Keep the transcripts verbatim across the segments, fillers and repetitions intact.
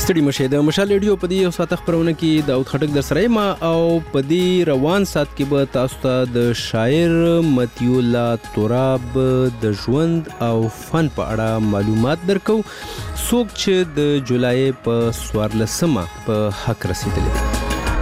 ستړي مشه د مشال ریډیو په دې او ساته خبرونه کې د اوت خټک در سره ما او په دې روان سات کې به تاسو ته د شاعر متیو الله تراب د ژوند او فن په اړه معلومات درکو څوک چې د جولای په څوارلسمه په حق رسیدلی دی.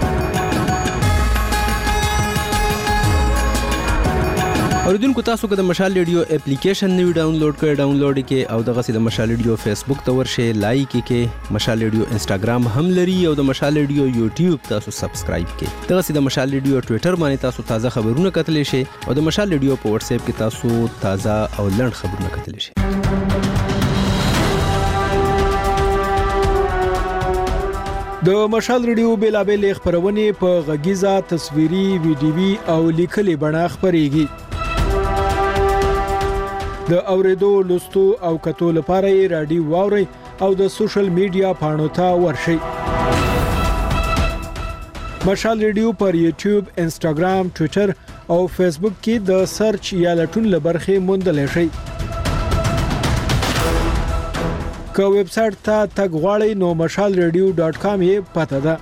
اوریدونکو تاسو که د مشال ریډیو اپلیکیشن نوی ډاونلوډ کړئ ډاونلوډ کړئ او دغه سي د مشال ریډیو فیسبوک ته ورشئ لایک کړئ. مشال ریډیو انستګرام هم لري او د مشال ریډیو یوټیوب تاسو سبسکرایب کړئ. دغه سي د مشال ریډیو ټوئیټر باندې تاسو تازه خبرونه کتلی شئ او د مشال ریډیو په واتس اپ کې تاسو تازه او لنډ خبرونه کتلی شئ. د مشال ریډیو بیلابل خبرونه په غږیزه تصویري ویډیوي او لیکلي بڼه خبريږي. د اوریدو لوستو او کتو لپاره یې رادیو واوري او د سوشل میډیا پاڼو ته ورشئ. مشال ریډیو پر یوټیوب، انستګرام، ټوئیټر او فیسبوک کې د سرچ یا لټون لبرخه موندل شئ. که ویب سټ ته تګ غواړئ نو مشال ریډیو ډاټ کام یې پته ده.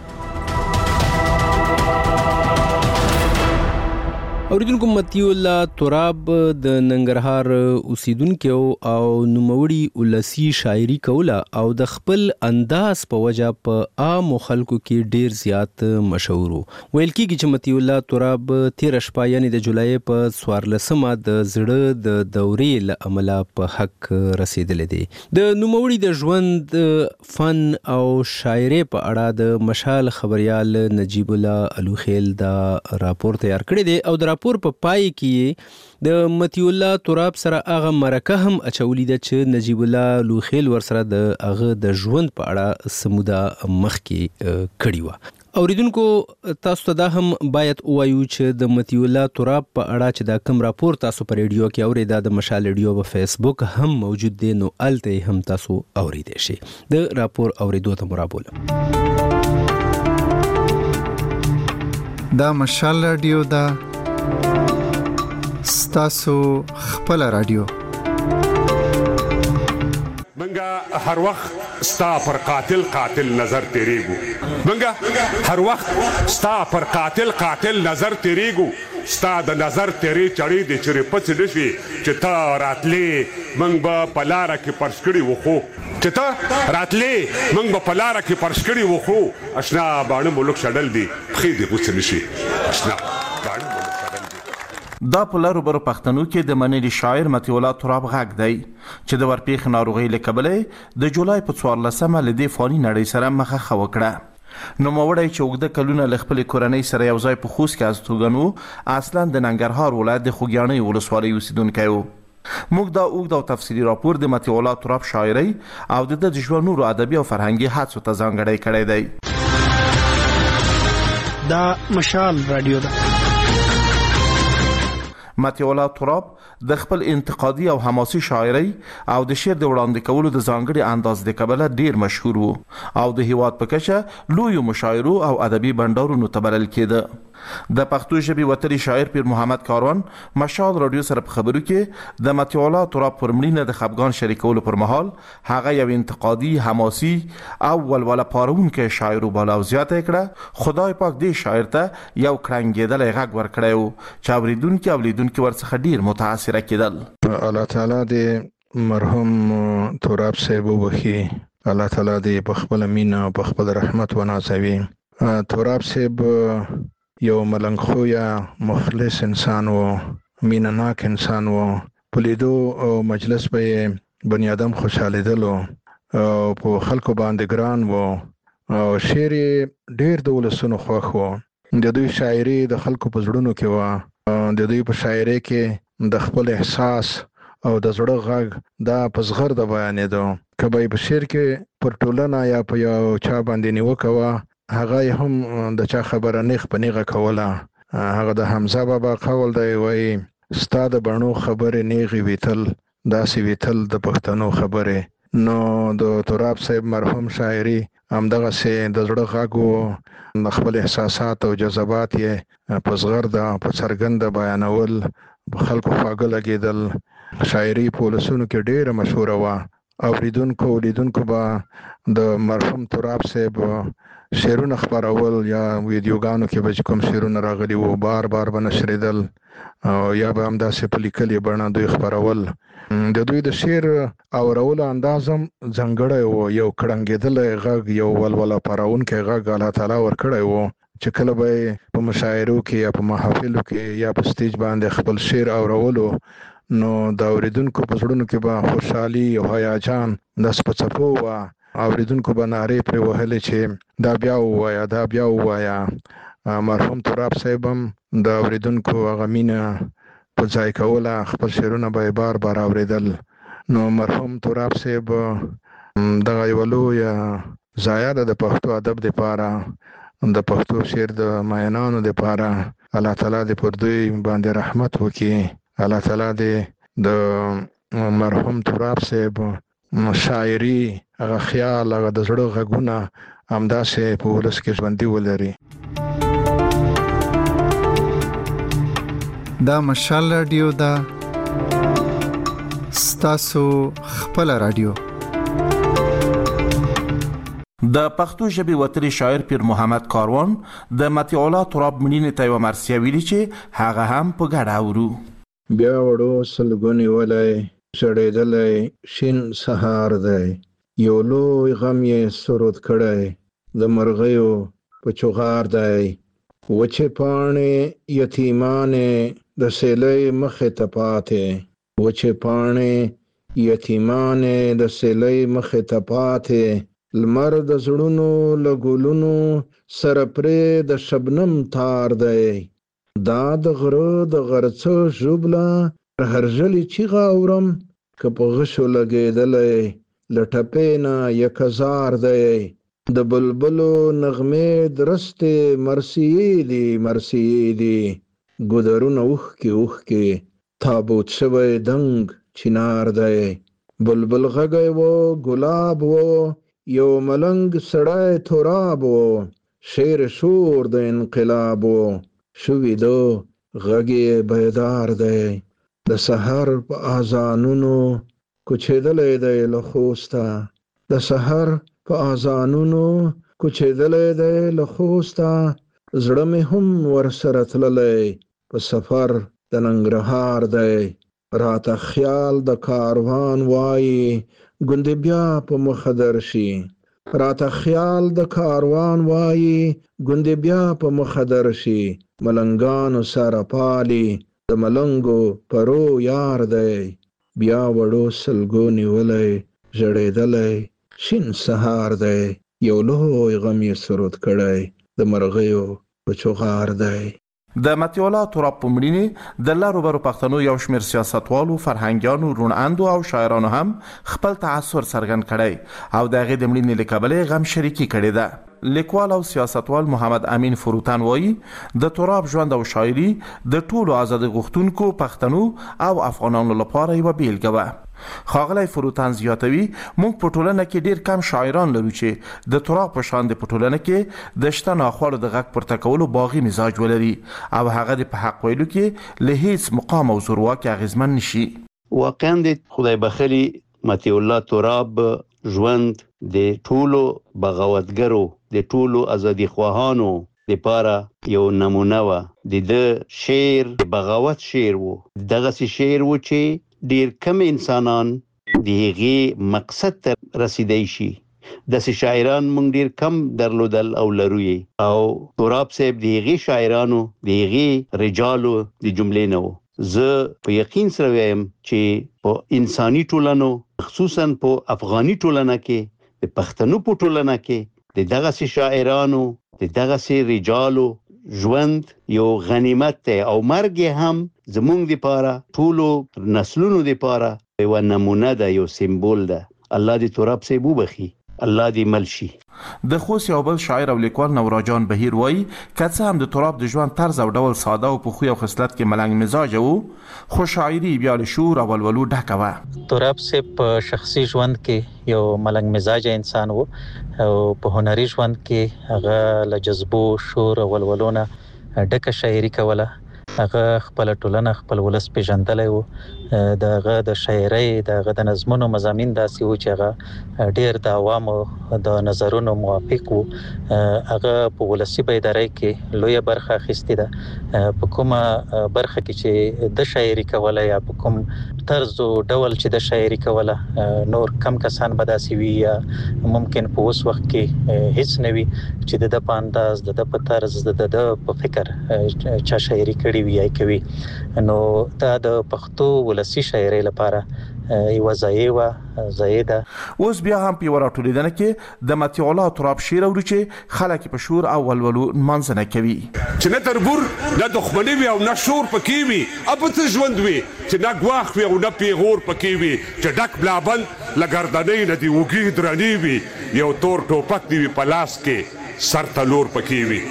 اوریدونکو متیو الله تراب د ننګرهار اوسیدونکو او نوموړي ولسی شاعري کوله او د خپل انداز په وجه په عام خلکو کې ډیر زیات مشهور وو. ویل کېږي چې متیو الله تراب تیر شپه یعنی د جولای په څوارلسمه د زړه د دورې له امله په حق رسیدلی دی. د نوموړي د ژوند فن او شاعري په اړه د مشال خبريال نجیب الله الوخیل دا راپور تیار کړی دی او د راپور په پای کې د متیو الله تراب سره هغه مرکه هم اچولې ده چې نجیب الله الوخیل ورسره د هغه د ژوند په اړه سموده مخکې کړی و. اوریدونکو تاسو ته دا هم باید ووایو چې د متیو الله تراب په اړه چې دا کوم راپور تاسو په ریډیو کې اورئ دا د مشال ریډیو په فیسبوک هم موجود دی نو الته هم تاسو اوریدئ شئ. د راپور اوریدو ته مرابوله دا مشال ریډیو دا ستاسو خپل رادیو. منګه هر وخت ستا پر قاتل قاتل نظر تیریګو منګه هر وخت ستا پر قاتل قاتل نظر تیریګو ستا د نظر تیری چړې د چرې پڅ نشي چې تا راتلې منګ به پلاره کې پرسکړی وخو چې تا راتلې منګ به پلاره کې پرسکړی وخو اشنا باندې ملک شډل دی خې دې پڅ نشي اشنا دا په لارو برو پښتنو کې د منلي شاعر متیو الله تراب غږ دی چې د ورپېښ ناروغۍ له کبله د جولای په څوارلسمه له دې فاني نړۍ سره مخه خو وکړه. نوموړی چې اوږده کلونه له خپلې کورنۍ سره یو ځای په خوست کې استوګن و اصلا د ننګرهار ولایت د خوږیاڼۍ ولسوالۍ اوسیدونکی و. موږ دا اوږد او تفصیلي راپور د متیو الله تراب شاعرۍ او د د ژوند نورو ادبي او فرهنګي هڅو ته ځانګړی کړی دی. دا مشال رادیو ده. متیو الله تراب د خپل انتقادي او حماسي شاعرۍ او د شعر د وړاندې کولو د ځانګړي انداز د کبله ډیر مشهور وو او د هیواد په کچه لوی مشاعرو او ادبي بندرونو ته بلل کېده. د پښتو ژبې وتلي شاعر پیر محمد کاروان مشال رادیو سره په خبرو کې د متیو الله تراب پر مړینه د خفګان شریکولو پر مهال هغه یو انتقادي حماسي او ولوله پارونکي شاعر وباله او زیاته کړه خدای پاک دې شاعر ته یو کرنګېدلی غږ ورکړی و چې اوریدونکي او لیدونکي ورڅخه ډیر متاثره کېدل. الله تعالی دې مرحوم تراب صاحب وبخي، الله تعالی دې په خپل مینه او په خپل رحمت ونازوي. تراب صاحب یو ملنګ خویا مخلص انسان و، مینه ناک انسان و. په لیدو او مجلس به بنی آدم خوشالیدل او په خلکو باندې ګران و او شعر ډیر د ولسونو خوښ و. د دوی شاعري د خلکو په زړونو کې و. د دوی په شاعري کې د خپل احساس او د زړه غږ دا په زغر د بیانېدو. که به په شعر کې پر ټولنه یا په یو چا باندې نیوکه وه هغه هم د چا خبره نیغ په نیغه کوله. هغه د حمزه بابا قول دی وایي ستا د بڼو خبرې نیغې ویتل داسې ویتل د پښتنو خبرې. نو د تراب صاحب مرحوم شاعري همدغسې د زړه غږ و، د خپل احساسات او جذبات یې په زغرده په څرګنده بیانول، په خلکو خواږه لګېدل. شاعري په ولسونو کې ډېره مشهوره وه اوریدونکو ولیدونکو به د مرحوم تراب صاحب شعرونه خبرول یا ویډیوګانو کې به کوم شعرونه راغلي وو بار بار به نشریدل او یا به هم داسې په لیکلې بڼه دوی خبرول. د دوی د شعر اورولو انداز هم ځانګړی و، یو کړنګېدلی غږ، یو ولوله پارونکی غږ الله تعالی ورکړی و چې کله به په مشاعرو کې یا په محافلو کې یا په سټیج باندې خپل شعر اورولو نو د اوریدونکو په زړونو کې به خوشحالي او هیجان داس په څپو وه. اوریدونکو به نارې پرې وهلې چې دا بیا ووایه دا بیا ووایه. مرحوم تراب صاحب هم د اوریدونکو هغه مینه په ځای کوله، خپل شعرونه به یې بار بار اورېدل. نو مرحوم تراب صاحب دغه یوه لویه ضایعه ده د پښتو ادب دپاره، د پښتو شعر د مینانو دپاره. الله تعالی دې پر دوی باندې رحمت وکړي. الله تعالی دې د مرحوم تراب صاحب شاعري هغه خیال هغه د زړه غږونه همداسې په ولس کې ژوندي ولري. دا مشال رادیو دا ستاسو خپل رادیو. د پښتو ژبې وتلی شاعر پیر محمد کاروان د مطیع الله تراب مړینې ته یوه مرثیه ویلي چې هغه هم په ګډه اورو. بیا وړو سلګونې ولی شړېدلی شین سهار دی، یو لوی غم یې سرود کړی د مرغیو په چغار دی. وچې پاڼې یتیمانې د سیلۍ مخې ته پاتې، وچې پاڼې یتیمانې د سیلۍ مخې ته پاتې. لمر د زړونو له ګلونو سره پرې د شبنم تار دی. دا د غره د غرڅه ژوبله هرژلې چیغه اورم که په غشو لګېدلی له ټپې نه یک هزار دی. د بلبلو نغمې درستې مرثیې دي مرثیې دي، ګودرونه اوښکې اوښکې تابوت شوی دنګ چنار دی. بلبل غږی و ګلاب و یو ملنګ سړی تراب و، شعر شور د انقلاب و شوي دو غږ بیدار دی. د سحر په اذانونو کوچېدلی دی له خوسته، د سحر په اذانونو کوچېدلی دی له خوسته. زړه مې هم ورسره تللی په سفر د ننګرهار دی. راته خیال د کاروان وایي ګوندې بیا په مخه درشي، راته خیال د کاروان وایي ګوندې بیا په مخه درشي. ملنګانو سره پالي د ملنګو پرو یار دی. بیا وړو سلګو نیولی ژړېدلی شین سهار دی، یو لوی غم یې سرود کړی د مرغیو په چغار دی. د مطیع الله تراب په مړینې د لرو برو پښتنو یو شمېر سیاستوالو، فرهنګیانو، روڼاندو او شاعرانو هم خپل تاثر څرګند کړی او د هغې د مړینې له کبله غم شریکي کړې ده. لیکوال او سیاستوال محمد امین فروتن وایي د تراب ژوند او شاعري د ټولو آزادي غوښتونکو پښتنو او افغانانو لپاره یوه بیلګه وه. ښاغلی فروتن زیاتوي موږ په ټولنه کې ډیر کم شاعران لرو چې د تراب په شان د په ټولنه کې د شته ناخوالو د غږ پورته کولو باغي مزاج ولري او هغه د په حق ویلو کې له هیڅ مقام او زورواکۍ اغېزمن نشي. واقعا د خدای بخښلي مطیع الله تراب ژوند د ټولو بغاوتګرو د ټولو ازادي خواهانو لپاره یو نمونه وه. د ده شعر د بغاوت شعر و، دغسې شعر و چې ډیر کم انسانان د هغې مقصد ته رسیدی شي. داسې شاعران موږ ډیر کم درلودل او لرو یې او تراب صاحب د هغې شاعرانو د هغې رجالو د جملې نه و. زه په یقین سره وایم چې په انساني ټولنو خصوصا په افغاني ټولنه کې د پښتنو په ټولنه کې د دغسې شاعرانو د دغسې رجالو ژوند یو غنیمت دی او مرګ هم زمونږ دپاره ټولو نسلونو دپاره یوه نمونه ده، یو سمبول ده. الله دې تراب صاحب وبخي، الله دې مل شي. د خوست یو بل شاعر او لیکوال نوراجان بهیر وایي که څه هم د تراب د ژوند طرز او ډول ساده او په خوی او خصلت کې ملنګ مزاجه و، خو شاعري بیا له شور او ولولو ډکه وه. تراب صاحب په شخصي ژوند کې یو ملنګ مزاجه انسان و او په هنري ژوند کې هغه له جذبو، شور او ولولو نه ډکه شاعري کوله. هغه خپل ټولنه خپل ولس پیژندلای وو. دغه د شاعرۍ دغه د نظمونو مضامین داسې وو چې هغه ډیر د عوامو د نظرونو موافق وو. هغه په ولسی بیداری کې لویه برخه اخیستې ده. په کومه برخه کې چې د شاعري کوله یا په کوم طرز او ډول چې د شاعري کوله نور کم کسان به داسې وي یا ممکن په اوس وخت کې هیڅ نه وي چې د په انداز د په طرز د د په فکر چا شاعري کړي وي یا کوي. نو دا د پښتو ولسی شاعرۍ لپاره یو ځای زیاده. اوس بیا هم په ورټولیدنه کې د متي الله تراب شعر اوري چې خلک په شور او ولولو منځنه کوي چې نه تربور نه دښمنی وي او نه شور پکې وي، اپ ته ژوند وي چې نه ګواخ وي او نه پیغور پکې وي، چې ډک بلابل لګردنې نه دی وګي درنی وي، یو تور ټوپک دی په لاس کې سر تلور پکې وي،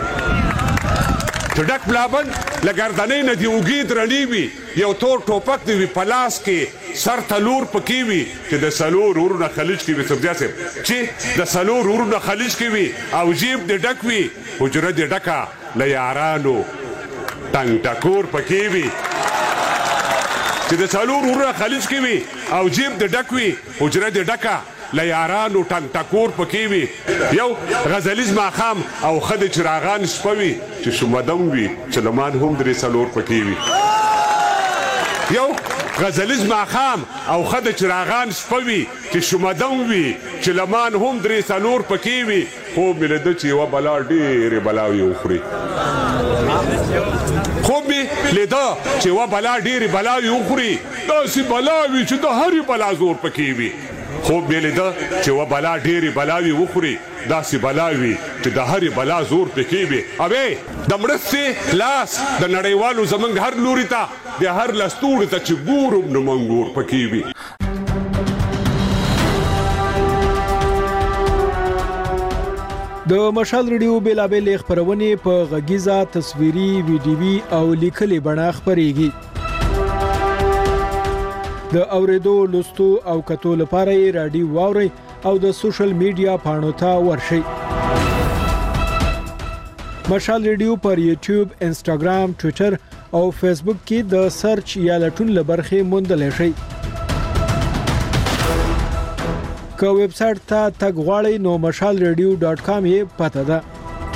چې ډک بلابل لګردنې نه دی وګي درنی وي، یو تور ټوپک دی په لاس کې سر تلور پکې وي، چې د سلور ورونه خلیج کې وي سبزیا سي چې د سلور ورونه خلیج کې وي او جیب د ډک وي، حجره د ډکا ل یارانو ټنګ ټکور پکې وي، چې د سلور ورونه خلیج کې وي او جیب د ډک وي، حجره د ډکا ل یارانو ټنګ ټکور پکې وي، یو غزلیز ماخام او خد چراغان شپوي چې شومدم وي چې لمان هم درې سلور پکې وي، یو غزلیز ماخام او خد چراغان شپوي چې شومدم وي چې لمان هم درې سلور پکې وي، خوب مې لیده چې یوه بلا ډېرې بلاوې وخوري، خوب مې لیده چې یوه بلا ډېرې بلاوې وخوري، داسې بلاوې چې د هرې بلا زور پکې وي، خوب مې لیده چې یوه بلا ډېرې بلاوې وخوري، داسې بلاوي چې د هرې بلا زور پکې وي، اوې د مرستې لاس د نړیوالو زموږ هر لوري ته د هر لستوړي ته چې ګورم نو منګور پکې وي. د مشال ریډیو بیلابېلې خپرونې په غږیزه، تصویري، ویډیوي او لیکلي بڼه خپرېږي. د اوریدو، لوستو او کتو لپاره یې رادیو واورئ او د سوشل میډیا پاڼو ته ورشئ. مشال ریډیو پر یوټیوب، انسټاګرام، ټوئیټر او فیسبوک کې د سرچ یا لټون لبرخې موندلی شئ. که ویب سټ ته تګ غواړئ نو مشال ریډیو ډاټ کام یې پته ده.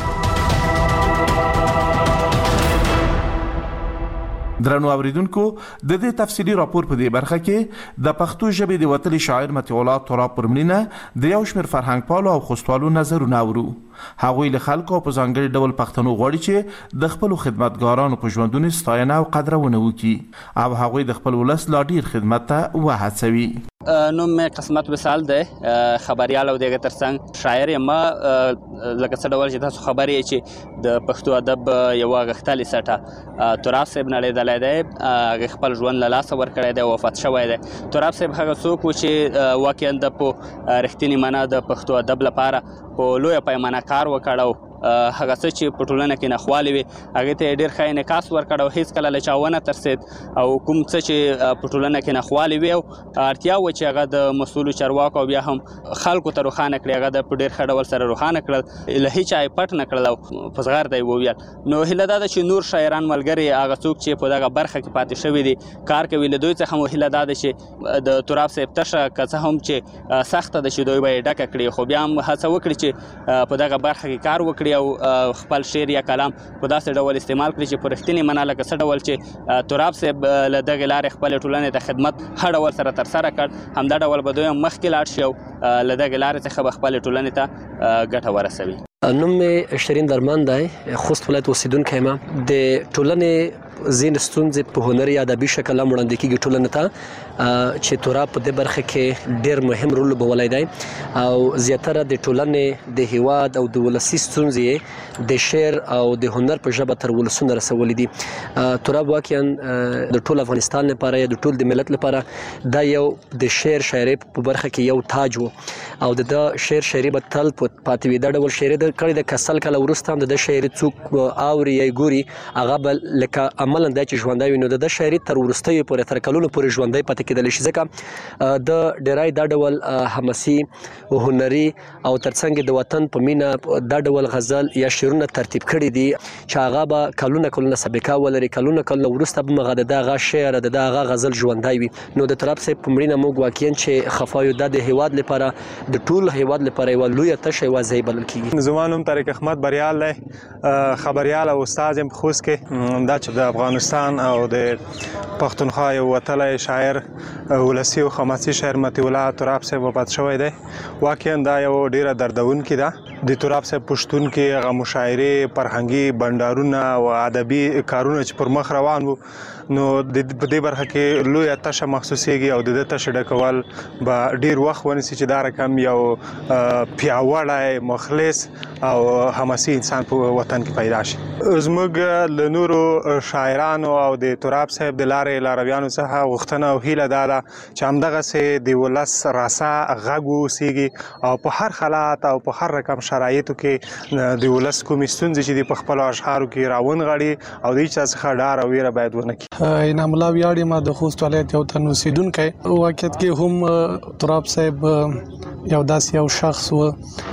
درنو اوریدونکو، د دې تفصیلی راپور په دې برخه کې د پښتو ژبې د وتلي شاعر متي الله تراب پر مړینه د یو شمېر فرهنګپالو او خوستوالو نظرونه اورو. هغوی له خلکو په ځانګړي ډول پښتنو غواړي چې د خپلو خدمتګارانو په ژوندونو ستاینه او قدرونه وکړي او هغوی د خپل ولس لا ډیر خدمت ته وهڅوي. نوم مې قسمت وصال دی، خبريال او دغه ترڅنګ شاعر یم. لکه څه ډول چې تاسو خبرې چې د پښتو ادب یو غښتلې سټه تراب صاحب نړیدلی دی، هغه خپل ژوند له لاسه ورکړی دی، وفات شوی دی. تراب صاحب هغه څوک و چې واقعا د په رښتینې معنا د پښتو ادب لپاره په لویه پیمانه کار وکړ او هغه څه چې په ټولنه کې ناخوالې وي هغې ته یې ډېر ښه انعکاس ورکړ او هېڅکله له چا ونه ترسېد، او کوم څه چې په ټولنه کې ناخوالې وي او اړتیا وه چې هغه د مسؤلو چارواکو او بیا هم خلکو ته روښانه کړي، هغه د په ډېر ښه ډول سره روښانه کړل، له هېچا یې پټ نه کړل او په زغرده یې وویل. نو هیله دا ده چې نور شاعران ملګري هغه څوک چې په دغه برخه کې پاتې شوي دي کار کوي، له دوی څخه مو هیله دا ده چې د تراب صاحب تشه که څه هم چې سخته ده چې دوی به یې ډکه کړي، خو بیا هم هڅه وکړي چې په دغه برخه کې کار وکړي او خپل شعر یا کلام په داسې ډول استعمال کړي چې په رښتینې معنا لکه څه ډول چې تراب صاحب له دغې لارې خپلې ټولنې ته خدمت ښه ډول سره ترسره کړ، همدا ډول به دوی هم مخکې لاړ شي او له دغې لارې څخه به خپلې ټولنې ته ګټه ورسوي. نوم مې شیرین درمان دی، خوست ولایت اوسیدونکی یم. د ټولنې ځینې ستونزې په هنري یا ادبي شکل هم وړاندې کېږي ټولنې ته، چې تراب په دې برخه کې ډېر مهم رول لوبولی دی او زیاتره د ټولنې د هیواد او د ولسي ستونزې د شعر او د هنر په ژبه تر ولسونو رسولي دي. تراب واقعا د ټول افغانستان لپاره یا د ټول د ملت لپاره دا یو د شعر شاعرۍ په برخه کې یو تاج و او د ده شعر شاعري به تل پاتې وي. دا ډول شاعري د کړې د که سل کاله وروسته هم د ده شاعري څوک اوري یا ګوري هغه به لکه عملاً د چې ژوندۍ وي نو د شاعري تر ورستۍ پورې تر کلونو پورې ژوندۍ پاتې کېدلی شي ځکه د ډیرای دا ډول حماسي او هنري او ترڅنګ د وطن په مینا دا ډول غزل یا شعرونه ترتیب کړي دي چې هغه به کلونه کلونه سابقه ولري کلونه کلونه وروسته به مغه دغه شعر دغه غزل ژوندۍ وي نو د تراب صاحب په مړینه موږ واقعا چې خفایو د هیواد لپاره د ټول هیواد لپاره یو لوی تشه وځي بلل کیږي. زمانوم طارق احمد بریال له خبريال او استاد هم خوښ کې دا چې د افغانستان او د پښتونخوا یو وتلې شاعر ولسی او خماسي شاعر متي الله تراب صاحب وفات شوی دی. واقعا دا یو ډیره دردونکې ده د تراب صاحب پښتون کې هغه مشاعره فرهنګي بندرونه او ادبي کارونه چې پر مخ روان وو نو د دې برخه کې لوی تشه محسوسيږي او د تشه ډکول به ډیر وخت ونیسي چې دا رقم یو پیاوړی مخلص او حماسي انسان په وطن کې پیدا شي. زموږ له نورو شاعرانو او د تراب صاحب د لارې لارویانو څخه غوښتنه او هیله دا ده چې همدغه سه د ولس راسا غږ وسیږي او په هر حالات او په هر رقم شرایطو کې د ولس کومې ستونزې چې د خپل اشعارو کې راون غړي او د هیڅ څخه ډار او ویره باید ونه کړي. انعام الله ویاړي ما د خوست ولایت یو تن اوسیدونکی واقعیت کې هم تراب صاحب یو داسې یو شخص و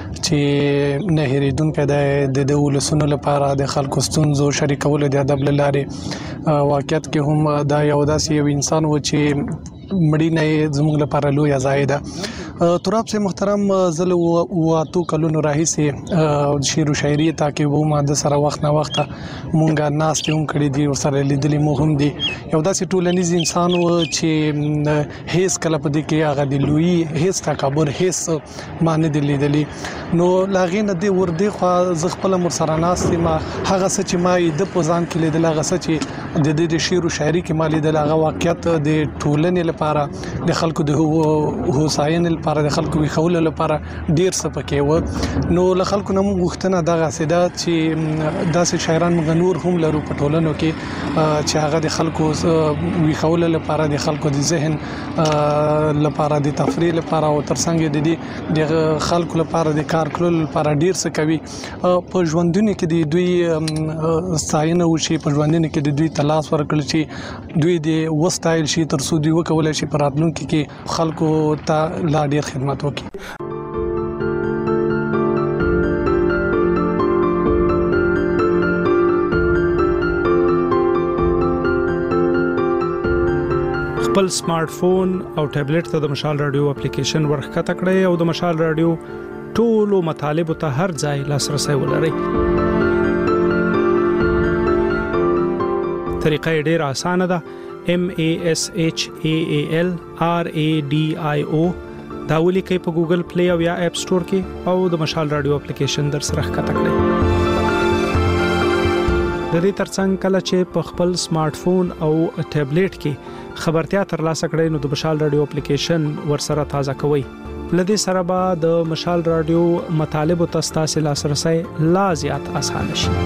چې نه هېرېدونکی دی د ولسونو لپاره د خلکو ستونزو شریکولو د ادب له لارې واقعیت کې هم دا یو داسې یو انسان و چې مړینه یې زموږ لپاره لویه ضایع ده. تراب صاحب محترم زه له اوه اتو کلونو راهیسې شعر و شاعري تعقیب وم د سره وخت نه وخته مونږ ناستې هم کړي دي ورسره لیدلي مو هم دي یو داسې ټولنیز انسان و چې هیڅ کله په دې کې هغه د لوی هیڅ تکبر هیڅ ما نه دی لیدلی نو له هغې نه دې ور دې خوا زه خپله ورسره ناست یم هغه څه چې ما یې ده په ځان کې لیدل هغه څه چې د دې د شعر و شاعري کې ما لیدل هغه واقعیت د ټولنې لپاره د خلکو د هوساینې لپاره د خلکو ویښولو لپاره ډیر څه پکې و نو له خلکو نه موږ غوښتنه دغسې ده چې داسې شاعران موږ نور هم لرو په ټولنو کې چې هغه د خلکو ویښولو لپاره د خلکو د ذهن لپاره د تفریح لپاره او ترڅنګ د دې د خلکو لپاره د کار کولو لپاره ډیر څه کوي په ژوندونه کې د دوی ستاینه وشي په ژوندونه کې د دوی تلاش ورکړل شي دوی د وستایل شي تر څو دوی وکولای شي په راتلونکي کې خلکو ته لا ډیر خدمت وکړي. خپل سمارټ فون او ټابلیټ ته د مشال رادیو اپلیکیشن ورخکته کړئ او د مشال رادیو ټولو مطالبه ته هر ځای لاسرسي ولرئ. طریقه ډیره اسانه ده. M A S H A A L R A D I O دا ولیکئ په ګوګل پلی او یا اپ سٹور کې او د مشال رادیو اپلیکیشن در سره ښکته کړئ. د دې ترڅنګ کله چې په خپل سمارټ فون او ټابلیټ کې خبرتیا ترلاسه کړئ نو د مشال رادیو اپلیکیشن ورسره تازه کوئ. لدې سره به د مشال رادیو مطالب ته ستاسو لاسرسي لا زیات اسانه شي.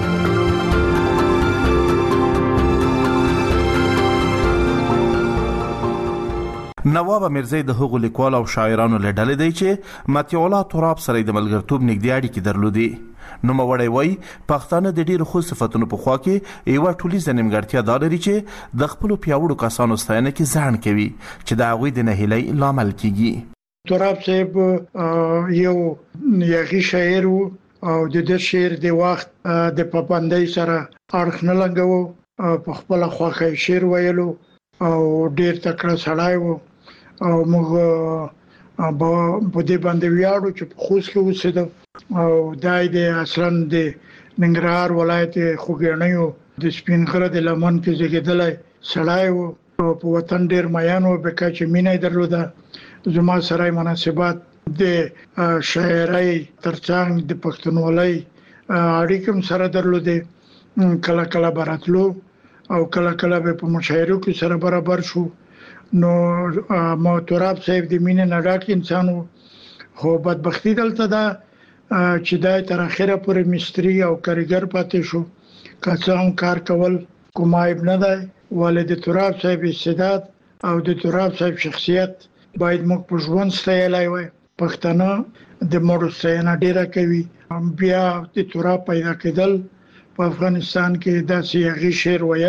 نواب میرزی د هغو لیکوال او شاعرانو له ډلې دی چې متي الله تراب سره د ملګرتوب نږدې اړیکې درلودي. نو موړی وای پښتانه د ډیرو خو صفاتونو په خوا کې یو ټولیزه نیمګړتیا دا لري چې د خپل پیاوړو کسانو ستاینه کې ځان کوي چې دا غوي د نهیلۍ لامل کیږي. تراب صاحب یو یغي شاعر او د دې شعر د وخت د پابندۍ سره اړخ نه لګاوه په خپل خواخې شعر ویلو او ډیر تکړه سړی وو او موږ په دې باندې ویاړو چې په خوست کې اوسېدو او دای د اصلا د ننګرهار ولایت خوګیڼیو د سپین غره د لمن کې زیږیدلی سړی وو په وطن ډیر میان وو به چې مینه درلوده زما سره مناسبات د شاعرۍ ترڅنګ د پښتونولۍ اړیکې سره درلوده کله کله براتلو او کله کله به په مشاعرو کې سره برابر شو نو مو تراب صاحب د مینې نه ډک انسان خو بدبختی دلته دا چې دای تر اخره پورې مستری او کاریګر پاتې شو که هم کار کول کوم عیب نه دی ولې د تراب صاحب استعداد او د تراب صاحب شخصیت باید موږ په ژوند ستایلی وای. پښتانه د مړو ستاینه ډیره کوي بیا د تراب پیدا کېدل په افغانستان کې داسې یغي شعر ویل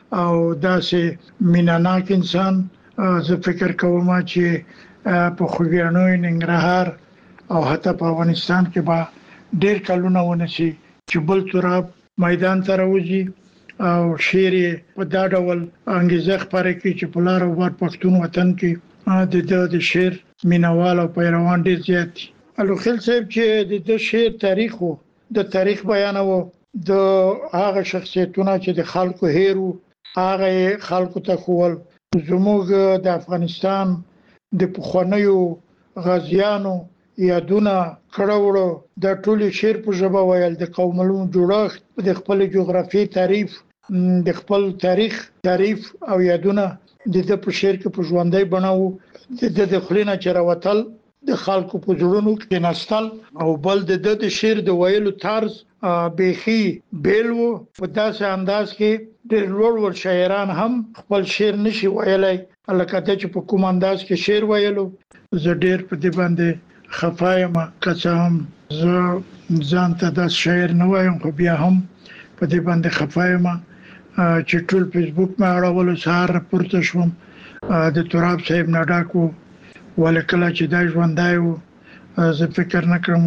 او داسې میناناک انسان زه فکر کوم چې په خوږیاڼو ننګرهار او حتی په افغانستان کې به ډېر کلونه ونشي چې بل تراب میدان ته راوځي او شعر په دا ډول انګیزه خبره کوي چې په لار او بار پښتون وطن کې د د شعر مینوال او پیروان ډیر زیات دي. الوخیل صاحب چې د شعر تاریخ وو د تاریخ بیان وو د هغه شخصیتونه چې د خلکو هیرو هغه خلکو ته خول زموږ د افغانستان د پخوانیو غازیانو یادونه کړهوړو د ټولي شعر په ژبه ویل د قومونو جوړښت د خپل جغرافي تعریف د خپل تاریخ تعریف او یادونه د د په شعر کې په ژوندۍ بناو د د خلینا چروتل د خلکو په جوړونو کې نستل او بل د د شعر د ویلو طرز بيخي بیلو په داسې انداز کې د لوړ ور شاعران هم خپل شعر نشي ویلای لکه چې په کوم انداز کې شعر ویلو زه ډېر په دې باندې خفایم که هم زه ځان ته د شعر نه وایم خو بیا هم په دې باندې خفایم چې ټول فیسبوک مې اړول سهار پورته شوم د تراب صاحب نه ډاکو ولکه چې دا ژوندای وو زه فکر نه کوم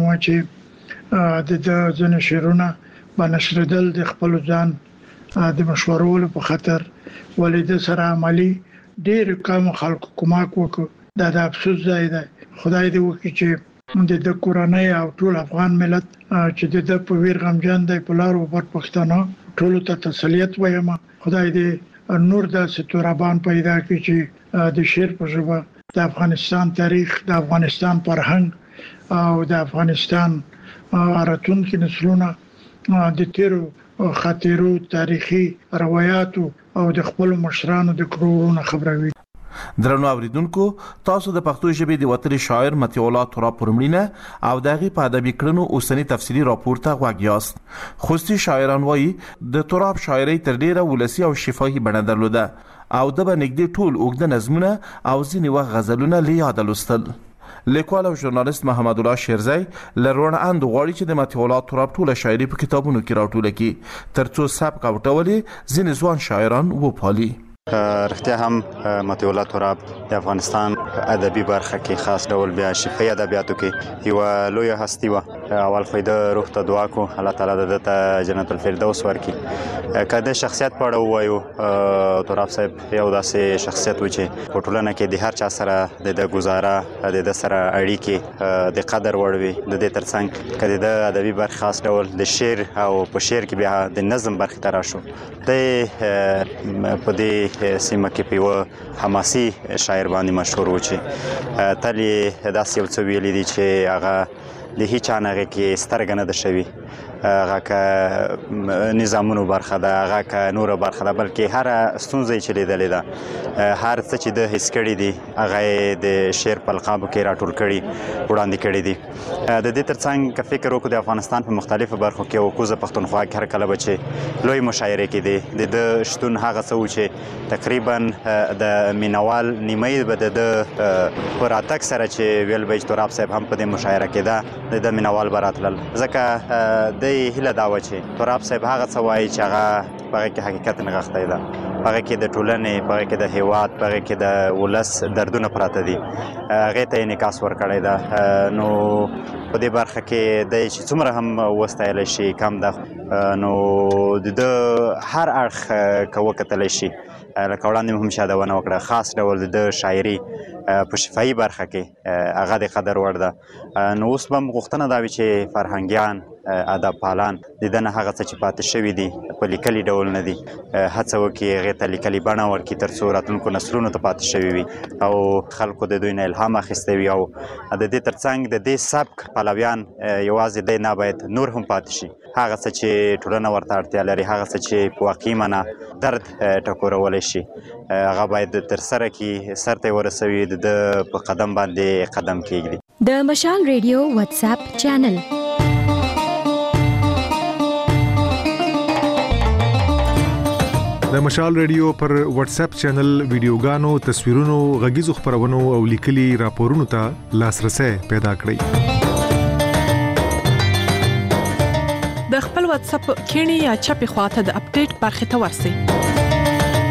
چې د د ځنه شعرونه باندې د خپل ځان د مشورولو په خاطر ولید سره عملی ډیر کم خلکو کومک وکړ دا د افسوس ځای دی. خدای دې وکړي چې د د کورنۍ او ټول افغان ملت چې د په ویر غمجن دی په لار او پر پښتنو ټول ته تسلیت وایم. خدای دې نور د ستورابان پیدا کړي چې د شعر په ژبه د افغانستان تاریخ د افغانستان فرهنګ او د افغانستان راتلونکي نسلونه د تیرو خاطرو تاریخي روایتو او د خپل مشرانو د کړهونو خبروي. درنو اوریدونکو تاسو د پښتو ژبې د وتلي شاعر متي الله تراب پرمړینه او دغه په ادبي کړنو اوسنی تفصیلی راپور ته غوږیاست. خوستي شاعران وایي د تراب شاعري تر ډیره ولسی او شفاهي بڼه درلوده او د باندې ټول اوږده نظمونه او ځینې وخت غزلونه لیاد لوستل. لیکوال او ژورنالیست محمد الله شیرزی لرونه اند غواړي چې د متي الله تراب ټول شاعري په کتابونو کې راټوله کړي ترڅو سبک او ډول ځینې ځوان شاعران وپالي. رښتیا هم متي الله تراب د افغانستان ادبي برخه کې خاص ډول بیا شفاهي ادبیاتو کې یو لوی هستی و. اول فایده روح ته دعا کو الله تعالی د ته جنت الفردوس ورکړي. کله شخصیت پړه وایو تراب صاحب یو داسې شخصیت و چې په ټولنه کې د هر چا سره د گزاره د د سره اړیکې د قدر وړوي. د دې ترڅنګ کله د ادبي برخه خاص ډول د شعر او په شعر کې بیا د نظم برخه تر شو د په دې سیمه کې په حماسي شاعر باندې مشهور و چې تل داسې یو څه ویلي دي چې هغه د هیڅ نه کې سترګه نه ده شوي هغه که نظامونو برخه ده هغه که نور برخه ده بلکې هر ستونزه چې لیدلې ده هر څه چې د حس کړي دي هغه د شعر په القابو کې راټول کړي وړاندې کړي دي. د دې ترڅنګ که فکر وکړو د افغانستان په مختلفو برخو کې او کوزه پښتونخوا کې هر کله به چې لوی مشاعرې کې دي د د شتون هغه څه و چې تقریبا د مینوال نیمه به د پر اتک سره چې ویل به تراب صاحب هم په دې مشاعره کې ده د مینوال براتلل ځکه د هله دا و چې تراب صاحب هغه څه وایي چې هغه په کې حقیقت نغښتې ده هغه کې د ټولنې په کې د هیواد په کې د ولس دردونه پراته دي هغه ته انعکاس ورکړی ده. نو په دې برخه کې د چې څومره هم وستایل شي کم ده نو د هر اړخ کوه کتل شي لکه وړاندې هم شادونه وکړه خاص ډول د شاعري په شفاهي برخه کې هغه د قدر وړ ده. نو اوس به غوښتنه دا وي چې فرهنګیان ادب پالان د دنه هغه څه چې پاتې شوي دي په لیکلي ډول نه دي هڅه وکړي هغې ته لیکلي بڼه ورکړي تر څو راتلونکو نسلونو ته پاتې شوي وي او خلکو د دوی نه الهام اخیستی وي او د دې ترڅنګ د دې سبک پلویان یوازې دی نه باید نور هم پاتې شي. هغه څه چې ټولنه ورته اړتیا لري هغه څه چې په واقعي معنا درد ټکورولی شي هغه باید ترسره کړي سر ته یې ورسوي د په قدم باندې قدم کېږدي. د مشال ریډیو واتساپ چینل د مشال ریډیو پر واتس اپ چینل ویډیوګانو تصویرونو غږیزو خبرونو او لیکلي راپورونو ته لاسرسي پیدا کړئ. د خپل واتس اپ کینی یا چپی خواته د اپډیټ برخه ته ورسی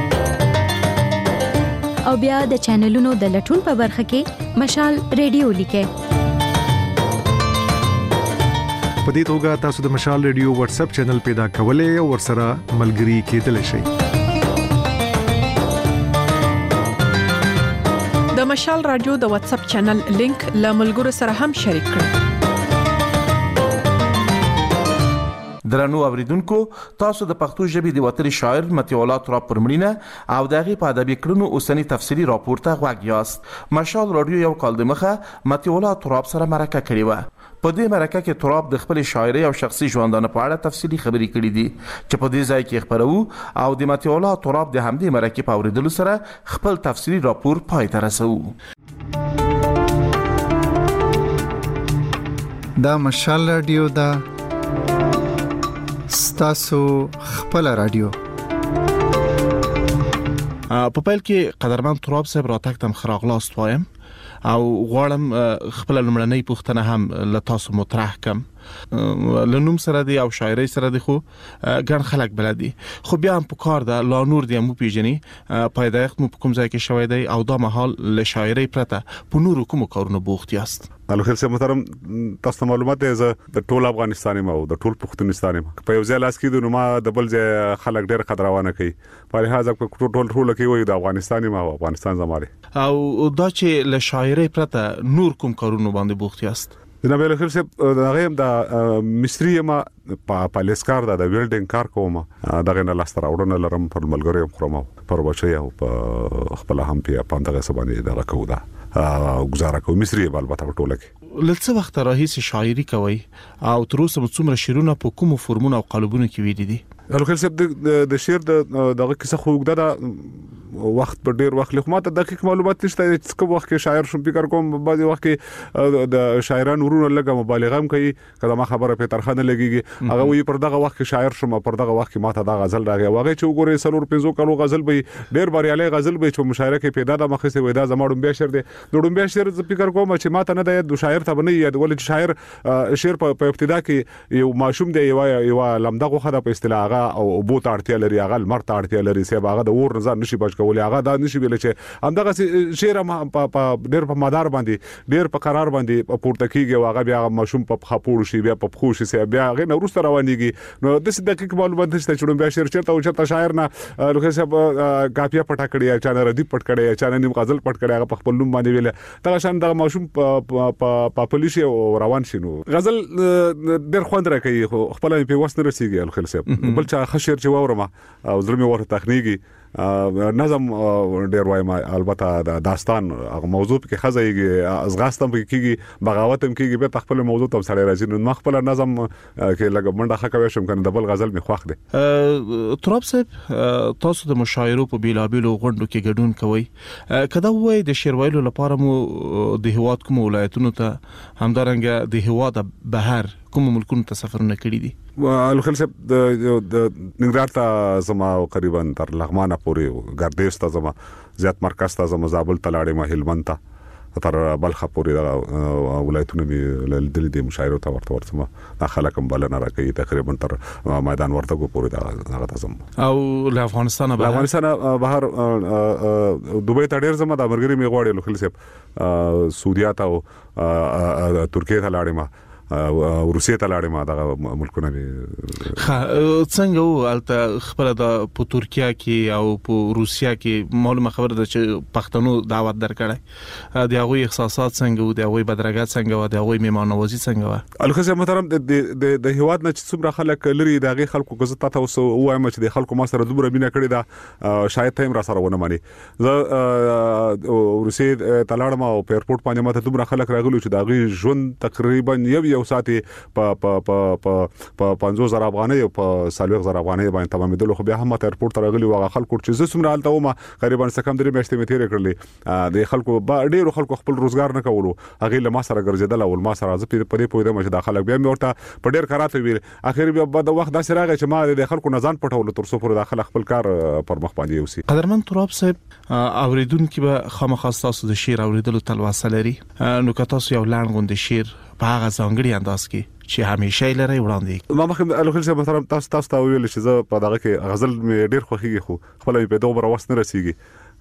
او بیا د چینلونو د لټون په برخه کې مشال ریډیو لیکه. په دې توګه تاسو د مشال ریډیو واتس اپ چینل پیدا کولای او ورسره ملګري کېدلی شئ. د مشال رادیو د واتس اپ چینل لینک له ملګرو سره هم شریک کړئ. درنو اوریدونکو، تاسو د پښتو ژبې د وتري شاعر متي الله تراب پرمړینه او دغه په ادبي کړنو اوسنی تفصیلی راپور ته غوږ یاست. مشال رادیو یو کال د مخه متي الله تراب سره مرکه کړې و. په دې مرکه کې تراب د خپل شاعري او شخصي ژوندانه په اړه تفصیلی خبرې کړې دي چې په دې ځای کې خبرو او د متي الله تراب د همدې مرکه په اوریدلو سره خپل تفصیلی راپور پای ته رسوو. دا مشال رادیو دا ستاسو خپل رادیو. په پیل کې قدرمن تراب صاحب راتګ تم خراغلاست وایم او غواړم خپل لمړنۍ پوښتنه هم له تاسو مطرح کم. لنوم سره دی او شاعري سره دی خو ګڼ خلک بلدي، خو بیا هم په کار ده لا نور دی مو پیژني پیدایښت مو په کوم ځای کې شوی دی او دا مهال له شاعري پرته په نورو کوم کارونو بوخت یاست؟ الو خیر سم محترم، تاسو معلومات زه د ټول افغانستان ما او د ټول پښتونستان ما په یو ځای لاس کې د نو ما د بل ځای خلک ډېر قدرونه کوي په لحاظ په ټول ټول کې وي د افغانستان ما او افغانستان زماره او دا چې له شاعري پرته نور کوم کارونو باندې بوخت یاست؟ جناب الخير صاحب، دغه د مصری ما په پالیسکار د ویلډینګ کار کوم، دغه نه لاستر اورونه لرم پر ملګری خرم پر بچي او په خپل هم په پاندغه سبانه دغه کودا او گزاره کوم مصری په البته ټوله کې لڅ وخت راهي شاعري کوي او تر اوسه څومره شعرونه په کوم فورمونه او قالبونو کې ویلي دي؟ الخير صاحب د شعر د دغه کیسه خو وګدا وخت په ډیر وخت له ماته دقیق معلومات نشته چې کوم وخت کې شاعر شوم فکر کوم بعضي وخت کې د شاعرانو ورونو لګه مبالغه هم کوي کله ما خبره په ترخانه لګيږي هغه وی پر دغه وخت کې شاعر شوم پر دغه وخت کې ماته د غزل راغی واغې چې وګوري سلور پنځو کلو غزل به ډیر بریالي غزل به چې مشاعره کې پیدا د مخه سي ودا زماړم به شعر دي دوړم به شعر فکر کوم چې ماته نه د شاعر ته بنې یاد ول چې شاعر شعر په ابتدا کې یو ماشوم دی یو یو لمدغه خدای په اصطلاح او بو تارتیا لري هغه مر تارتیا لري سبا هغه د اور نظر نشي بچ کولای هغه دا نشي ویل چې همدغه شعر په ډېر په مدار باندې ډېر په قرار باندې پورته کیږي واغه بیا مشوم په خپور شي بیا په خوش شي بیا غي نو روسته روانيږي نو د دقیق معلومات نشته چې بیا شعر چرته او چرته شاعر نه لکه صاحب کاپیا پټه کړی چا نه ردی پټ کړی چا نه نیم غزل پټ کړی هغه په خپل نوم باندې ویل دا شان د مشوم په پولیسي او روان شینو غزل ډېر خوند راکوي خو خپل په وسنه رسیږي الخل صاحب بل چا خشر چې وورم او ظلمي ورته تخنيږي نظم ډیر وایم البته د داستان موضوع کې خزایږي ازغاستم کېږي بغاوت هم کېږي به خپل موضوع ته سره راځي نو مخبل نظم کې لګ منډه خکوي شم کنه د بل غزل می خوښ دي. تراب صاحب تاسو د مشاعرو په بیلابیلو غونډو کې ګډون کوي کدا وای د شعر ویلو لپاره مو د هواد کوم ولایتونو ته همدارنګه د هواد بهر کوم ملکونو ته سفرونه کړی دي؟ الخل صاحب د نګران ته زما تقریبا تر لغمانه پورې ګردیز ته زما زیات مرکز ته زما زابل تلاړې ما هلمند ته تر بلخ پورې ولایتونه می دل دي مشاعره ته ورته ورته ما خلکم بلنه راکې تقریبا تر میدان ورته پورې دا هغه ته زما او له افغانستان به افغانستان بهر دوبۍ ته ډیر زما د مرګري می غوړې الخل صاحب سعودیا ته او ترکیه ته لاړې ما او روسیه ته لاړم دا ملکونه دي. څنګه ولته خبره د په ترکیه کې او په روسیه کې معلومه خبره ده چې پښتنو دعوت درکړای دی هغه احساسات څنګه و دی هغه بدرګات څنګه و دی هغه میمانوازي څنګه و؟ الخصه محترم د د هواد نه چې څومره خلک لري دغه خلکو غزت تاسو وایم چې د خلکو ما سره دومره بینه کړی دا شاید تایم را سره ونه مانی زه روسیه تلاړم او په ایرپورټ باندې ماته دومره خلک راغلو چې دغه ژوند تقریبا یو یو ساتي په په په په پنځوس زره افغانۍ او په سالوغ زره افغانۍ باندې تمامېدل خو بیا هم ته ایرپورټ ته راغلي واغه خلکو چې زه سمره حالت ومه تقریبا سکم درې میاشتې مې تیر کړلې د خلکو ډېر خلکو خپل روزګار نه کولو هغه له ما سره ګرځیدل او ما سره زه په دې پوهیدم چې داخله بیا مې ورته په ډېر کراته ویل اخر بیا د وخت داسې راغی چې ما د خلکو نزان پټول تر څو پر داخله خپل کار پر مخ باندې وسی. قدرمن تراب صاحب اوریدونکو به خامخا تاسو د شعر اوریدلو تلوسه لري نو که تاسو یو لاند غوند شعر په هغه ځانګړي انداز کې چې همیشه لري وړاندې ما مخکې الخل صاحب محترم تاسو تاسو ته ویل چې زه په دغه کې غزل مې ډېر خوښیږي خو خپل په دوه بر واسطه رسیږي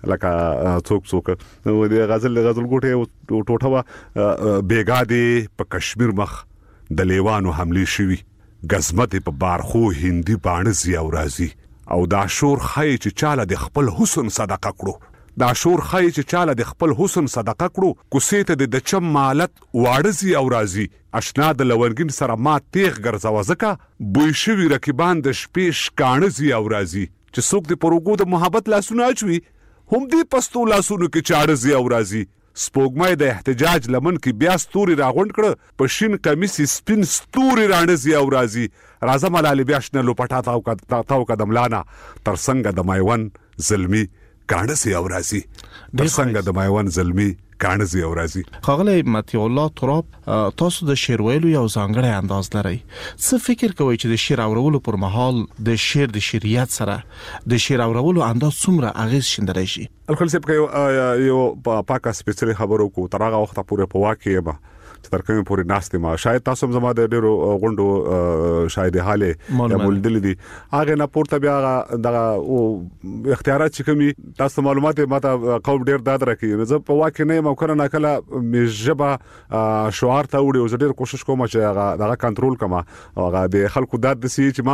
لکه څوک څوک نو د غزل غزل ګوټه ټوټه بیګادې په کشمیر مخ د لیوانو حملې شوي غزمت په بارخو هندي باڼه زیاو راځي او دا شور خای چې چاله د خپل حسن صدقه کړو دا شور خای چې چاله د خپل حسن صدقه کړو کوسې ته د چم مالت واړه زی او راځي اشنا د لونګین سره ما تیغ ګرځاوه ځکه بوی شوي رقیبان د شپې شکاڼه زی او راځي چې څوک د پروګو د محبت لاسونه اچوي هم دې پستو لاسونو کې چاړه زی او راځي سپوږمۍ د احتجاج لمن کې بیا ستوري راغونډ کړه په شین کمیس سپین ستوري رانځي او راځي راځه ملالي بیا شنه لوپټا تاو تاو قدم لانا تر څنګه د مایون زلمی کاڼه او راځي تر څنګه د مایون زلمی کاڼه او راځي. ښاغلی مطیع الله تراب تاسو د شعر ویلو یو ځانګړی انداز لرئ څه فکر کوئ چې د شعر اورولو پر مهال د شعر د شریعت سره د شعر اورولو انداز څومره اغیز شیندلی شي؟ الکل صاحب که یو پاکه سپیڅلې خبرو کو تر هغه وخته پورې په واقع یم چې تر کومه پورې ناستې ما شاید تاسو هم زما د ډیرو غونډو شاید حاله د مولدل دي هغه نه پورته بیا د اختیارات چې کومي تاسو معلومات ماته قوم ډیر داد راکې زه په واقع نه یم کړه نه کله مجبه شعار ته وړي او ډیر کوشش کوم چې هغه دغه کنټرول کما هغه د خلکو داد د سي چې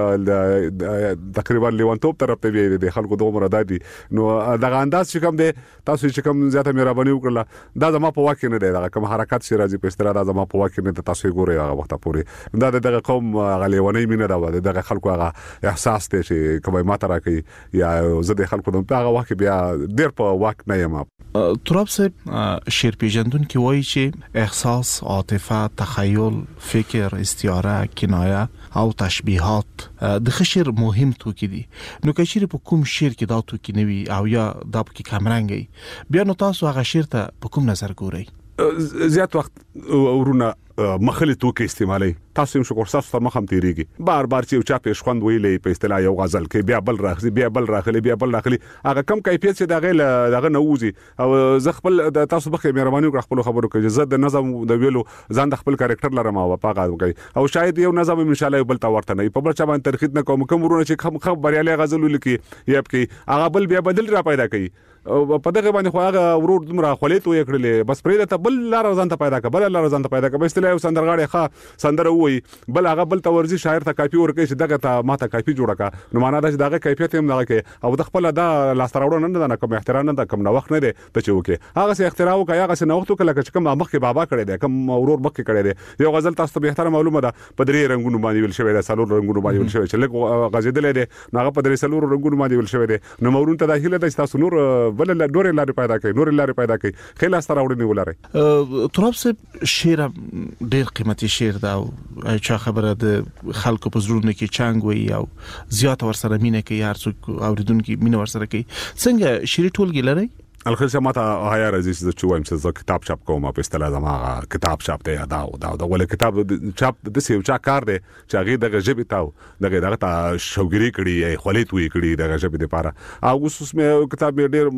مام تقریبا لیوانټوب طرف ته د خلکو دوه مرادي نو دغه انداز چې کوم دی تاسو چې کوم زیاته مهرباني وکړه دا زما په واقع نه دی دغه کوم حرکت شي راځي په استراده زما په واقع نه تاسو ګورئ هغه وخت پورې دا دغه قوم غلیونی مینه دا دغه خلکو هغه احساس ته چې کومه ماته راکې یا زه د خلکو د هغه وخت بیا ډیر په واقع نه یم. تراب صاحب شعر پیژندون کې وایي چې احساس، عاطفه، تخیل، فکر، استعاره، کنایه او تشبیهات د شعر مهم توکي دي. نو که چیرې په کوم شعر کې دا توکي نه وي او یا دا پکې کمرنګي بیا نو تاسو هغه شعر ته په کوم نظر ګورئ؟ زیات وخت ورونه مخلي توکي استعمالي تاسو هم شکر تاسو تر مخم تیریږي بار بار چې چا په خوند ویلې په اصطلاح یو غزل کې بیا بل راخلي بیا بل راخلي بیا بل راخلي هغه کم کیفیت چې دغه دغه نووزي او زه خپل تاسو بخې مهرباني وکړه خپل خبرو کې زه د نظم د ویلو ځان د خپل کریکټر لرم او پاګه کوي او شاید یو نظم ان شاء الله بل تا ورته نه په بل چا باندې ترخیص نه کوم کوم ورونه چې خم خبرياله غزل لیکي یب کې هغه بل بیا بدل را پیدا کوي په دغه باندې خو هغه ورور دومره خلیت وې کړلې بس پرې ته بل لار ځان ته پیدا کړ بل لار ځان ته پیدا کړ بس له سندرغاړي ښه سندره وای بل هغه بل تورزي شاعر ته کاپي ورکړي چې دغه ته ماته کاپي جوړه کا نو معنا دا چې دغه کیفیت هم دغه کې او د خپل دا لاستراوړ نه نه کوم احترام نه کوم نو وخت نه دی ته چې وکي هغه سه اختراع وکي هغه سه نو وخت کله چې کوم مخ کې بابا کړي دی کوم ورور مخ کې کړي دی یو غزل تاسو به احترام معلومه ده په درې رنگونو باندې ویل شوی دی سالور رنگونو باندې ویل شوی چې لږ غزیدل دی نو هغه په درې سالور رنگونو باندې ویل شوی دی نو مورون ته داخله د تاسو نور بل ډور لارې پیدا کوي نور لارې پیدا کوي خیال استراوړنی ولري. تراب صاحب شعر ډیر قیمتي شعر دا او چا خبره د خلکو په زړونو کې چنګ وي او زیات ورسره مینه کوي هر څوک اوریدونکو مینه ورسره کوي څنګه شعري ټولګي لري؟ الخل سماته هيا رئیس د چوم چې کتاب چاپ کوم په استلا زما کتاب چاپ دی دا دا د ول کتاب چاپ د سیو چا کار دی چې هغه د غجب تاو دغه دغه تا شوګری کړي خلیت وی کړي د غجب د پاره او اوس مې کتاب ډیر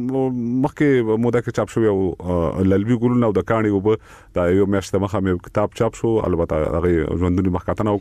مخکې موده کې چاپ شو او للبي ګول نو د کاني وب دا یو مېشته مخه مې کتاب چاپ شو البته هغه ژوندونی مخکاتنه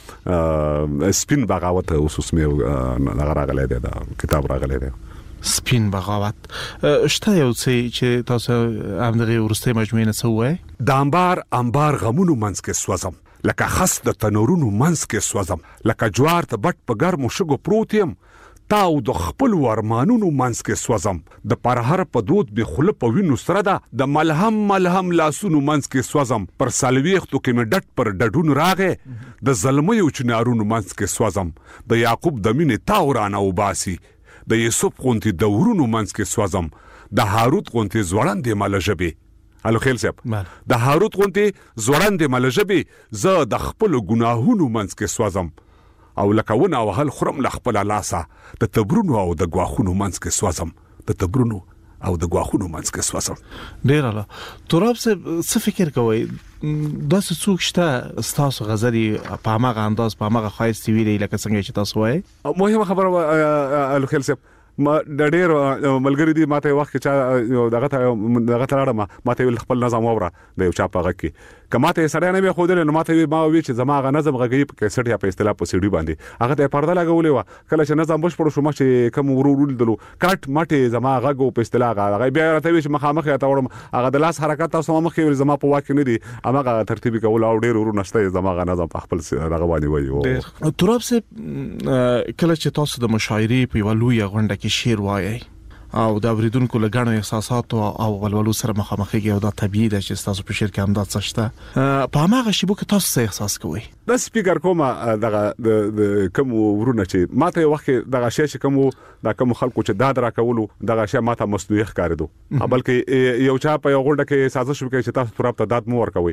وکړه سپین بغاوت اوس مې هغه راغلی دی دا کتاب راغلی دی سپین بغاوت شته یو څه چې تاسو هم دغه ورسته مجموعه نه سوې د انبار انبار غمونو منځ کې سوځم لکه خس د تنورونو منځ کې سوځم لکه جوار ته بټ په ګرمو شګو پروت یم تاو د خپل ورمانونو منځ کې سوځم د پرهر په دود به خله په وینو سره ده د ملهم ملهم لاسونو منځ کې سوځم پر سلويختو کې مې ډټ پر ډډون راغې د ظلميو چنارونو منځ کې سوځم د یعقوب د مینې تاورانه وباسي د یوسف غونتی د ورونو منځ کې سوځم د هاروت غونتی زوړندې ملجبې الو خیل صاحب د هاروت غونتی زوړندې ملجبې زه د خپل ګناهونو منځ کې سوځم او لکه ونه او هل خرم ل خپل لاسه د تبرونو او د غواخونو منځ کې سوځم د تبرونو او د غواخونو منځ کې سوځم. ډیر الله تراب څه فکر کوي دا څه څوک شته تاسو غزري په هغه انداز په هغه خاص ویلې لکه څنګه چې تاسو وایي مهمه خبره الو خیل صاحب ما د ډېر ملګری دي ماته وخت چې دغه دغه تلاړه ماته ویل خپل نظم وره د یو چا په غږ کې کماته سړی نه به خودل نو ماته ما وی چې زما غ نظم غږی په کیسټ یا په اصطلاح په سیډي باندې هغه ته پرده لګولې و کله چې نظم بشپړ شو مشه کوم ورول دلو کټ ماته زما غږ په اصطلاح هغه بیا راته وی چې مخامخ ته وړم هغه د لاس حرکت تاسو مخې زما په واکه نه دي هغه ترتیبي کول او ډېر ورو نشته زما غ نظم په خپل هغه باندې وایي تراب سه کله چې تاسو د مشاعري په ولوي غونډه کې شعر وایي او د اوریدونکو لګانو احساسات او ولولو سره مخامخېږي او دا طبيعي ده چې تاسو په شعر کې هم دا څه شته په هغه شی بو کې تاسو څه احساس کوئ د سپیکر کومه دغه د کوم ورونه چې ماته وخت دغه شی چې کوم د کوم خلکو چې داد را کولو دغه شی ماته مصنوعي ښکارېدو بلکې یو چا په یو غونډه کې سازش وکړي چې تاسو تراب ته داد مو ورکوي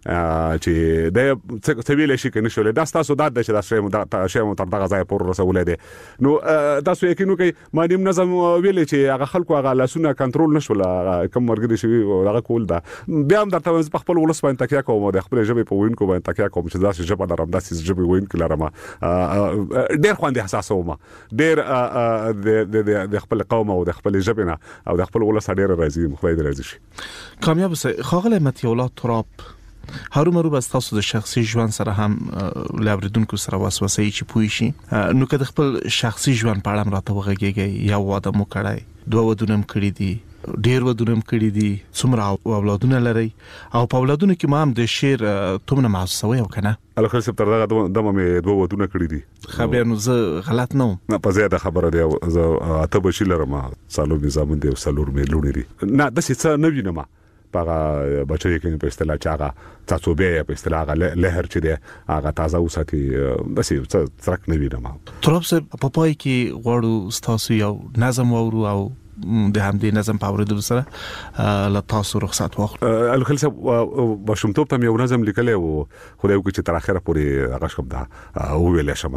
چې د څه ویل شي کنه شولې دا تاسو داد چې دا شی دا شی مو تر دغه ځای پور رسولې دي نو تاسو یقینو کوي ما نیم نظم ویل چې هغه خلکو هغه لاسونه کنټرول نشول کوم مرګري شي هغه کول دا بیا هم درته په خپل ولس باندې تکیا کوم د خپل ژبه په وینکو باندې تکیا کوم چې دا ژبه درم داسې ژبه وینکو لرم ډېر خوند احساسوم ډېر د د خپل قوم او د خپل ژبه نه او د خپل ولس ډېر راځي مخوي راځي شي کامیاب سه خاغله متیولا تراب هرو مرو بس تاسو د شخصي ژوند سره هم لابردونکو سره وسوسه چې پوي شي نو که د خپل شخصي ژوند په اړه راته وغږیږي یا واده مو کړای دوه ودونه م کړی دي ډیر ودونه م کړی دي څومره اولادونه لري او په اولادونو کې ما هم د شعر تومنه محسوسوي او کنه الخل سب تر دغه دمه مې دوه ودونه کړی دي خبر نو زه غلط نه نه په زیاده خبره دی زه اته بشی لرم سالو نظام دی سالور مې لونی دي نه د څه نه وینم پغه بچی کې په اصطلاح چاغه تاسو به په اصطلاح لهر چې دی هغه تازه وساتي د څه ترک نه وینم تراب سه په پای کې غوړو تاسو یو نظم وورو او د هم دې نظم په اورېدو سره لا تاسو رخصت واخلو الخل سه بشمتوب ته یو نظم لیکلی او خدای وکړي چې تر اخره پورې هغه شپ دا او ویل شمه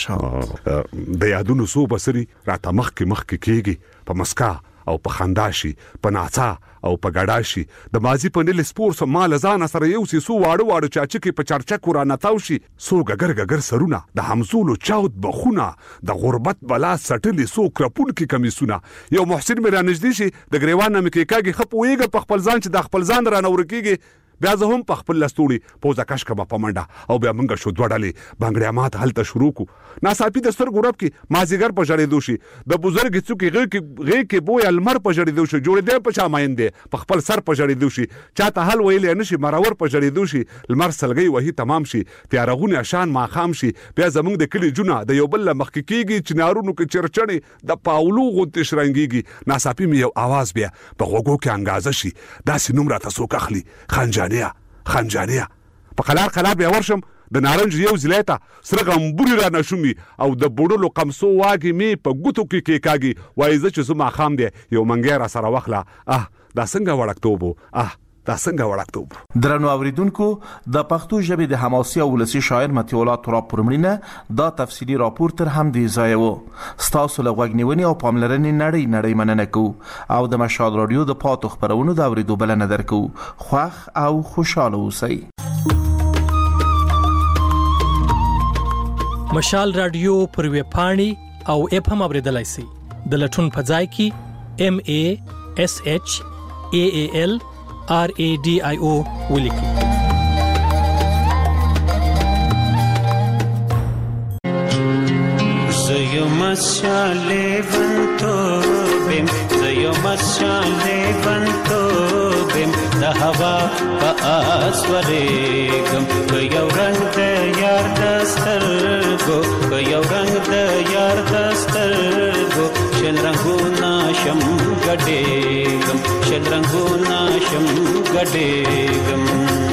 ارشاد د یادونو سو بصري راته مخ کې مخ کې کېږي په مسکا او په خنداشي په ناڅا او په ګډاشي د ماضي په نل سپور سم مال ځان سره یو سي سو واړو واړو چاچي کې په چرچا کورانه تاوشي سو ګګر ګګر سرونه د حمزولو چاود بخونه د غربت بلا سټلي سو کرپون کې کمیسونه یو محسن مې را نږدې شي د ګریوان نه مې کېږي خپ وېګه په خپل ځان چې د خپل ځان را نور کېږي بیا زه هم په خپل لستوړي پوزا کش کما پمنډه او بیا منګه شو دوړلې بنگړیا مات هلته شروع کو ناصافي د ستر ګورب کې مازیګر په جړې دوشي د بزرګ څوکي غې کې غې کې بوې المر په جړې دوشي جوړې دې په شاماین دې په خپل سر په جړې دوشي چاته حل ویلې نشي مرور په جړې دوشي المر سلګي وਹੀ تمام شي تیارغونه شان ما خام شي بیا زمونږ د کلی جونه د یو بل مخ کې کېږي چنارونو کې چرچړې د پاولو غونټ شرنګيږي ناصافي مې یو आवाज بیا په غوګو کې انګازه شي داسې نوم راته سو کخلي خنجانیا خنجانیا په قلار قلار بیا ورشم د نارنج یو زلیتا سره غمبوري را نشومي او د بوډلو قمسو واګي می په ګوتو کې کېکاږي وای ز چې زما خام دی یو منګیر سره وخلا اه دا څنګه وړکتوبو اه دا څنګه وړکتوب درنو اوریدونکو د پښتو ژبې د حماسي او ولسی شاعر متیولا تراب پرمړینه دا تفصیلی راپور تر هم دی ځای وو ستاسو له غوښنیونی او پاملرنې نړۍ نړۍ مننه کو او د مشال رادیو د پاتو خبرونو د اوریدو بلنه درکو خوښ او خوشاله اوسئ مشال رادیو پر وی پاڼي او اپ هم اوریدلای شئ د لټون په ځای کې ام ا اس اچ ا ا ال R A D I O ولیکي زيو مشاله ونتو بم زيو مشاله ونتو بم د هوا په اسورېګم په یو رنگ د یار دسترګو په یو رنگ د یار دسترګو شل رنگونه شم ګډېګم شل رنگونه شم ګډېګم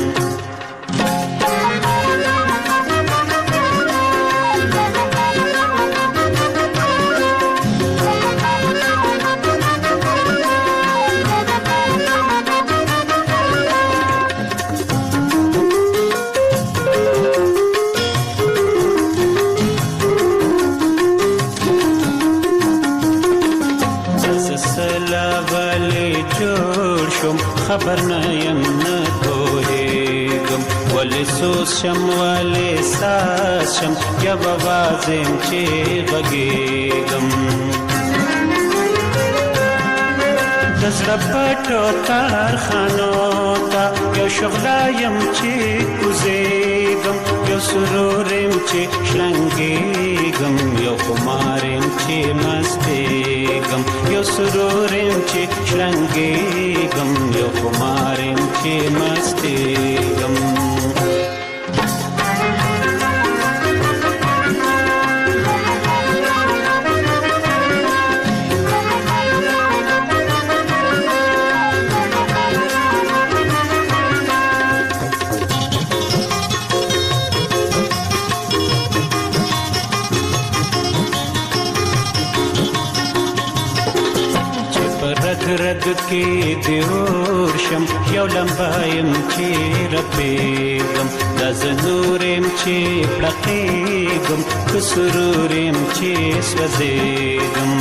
خبر نه يم نه کوهېږم ولې سوز شم ولې ساز شم یو وازم چې غږېږم زړه پټو کارخانو ته یو شغلایم چې کوزېږم یو سرورم چې شرنګېږم یو خمارم چې مستېږم یو سرورم چې شرنګېږم یو خمارم چې مستېږم رد کې دیور شم یو لمبایم چې رپېږم د زنورم چې پړقېږم که سرورم چې سوځېږم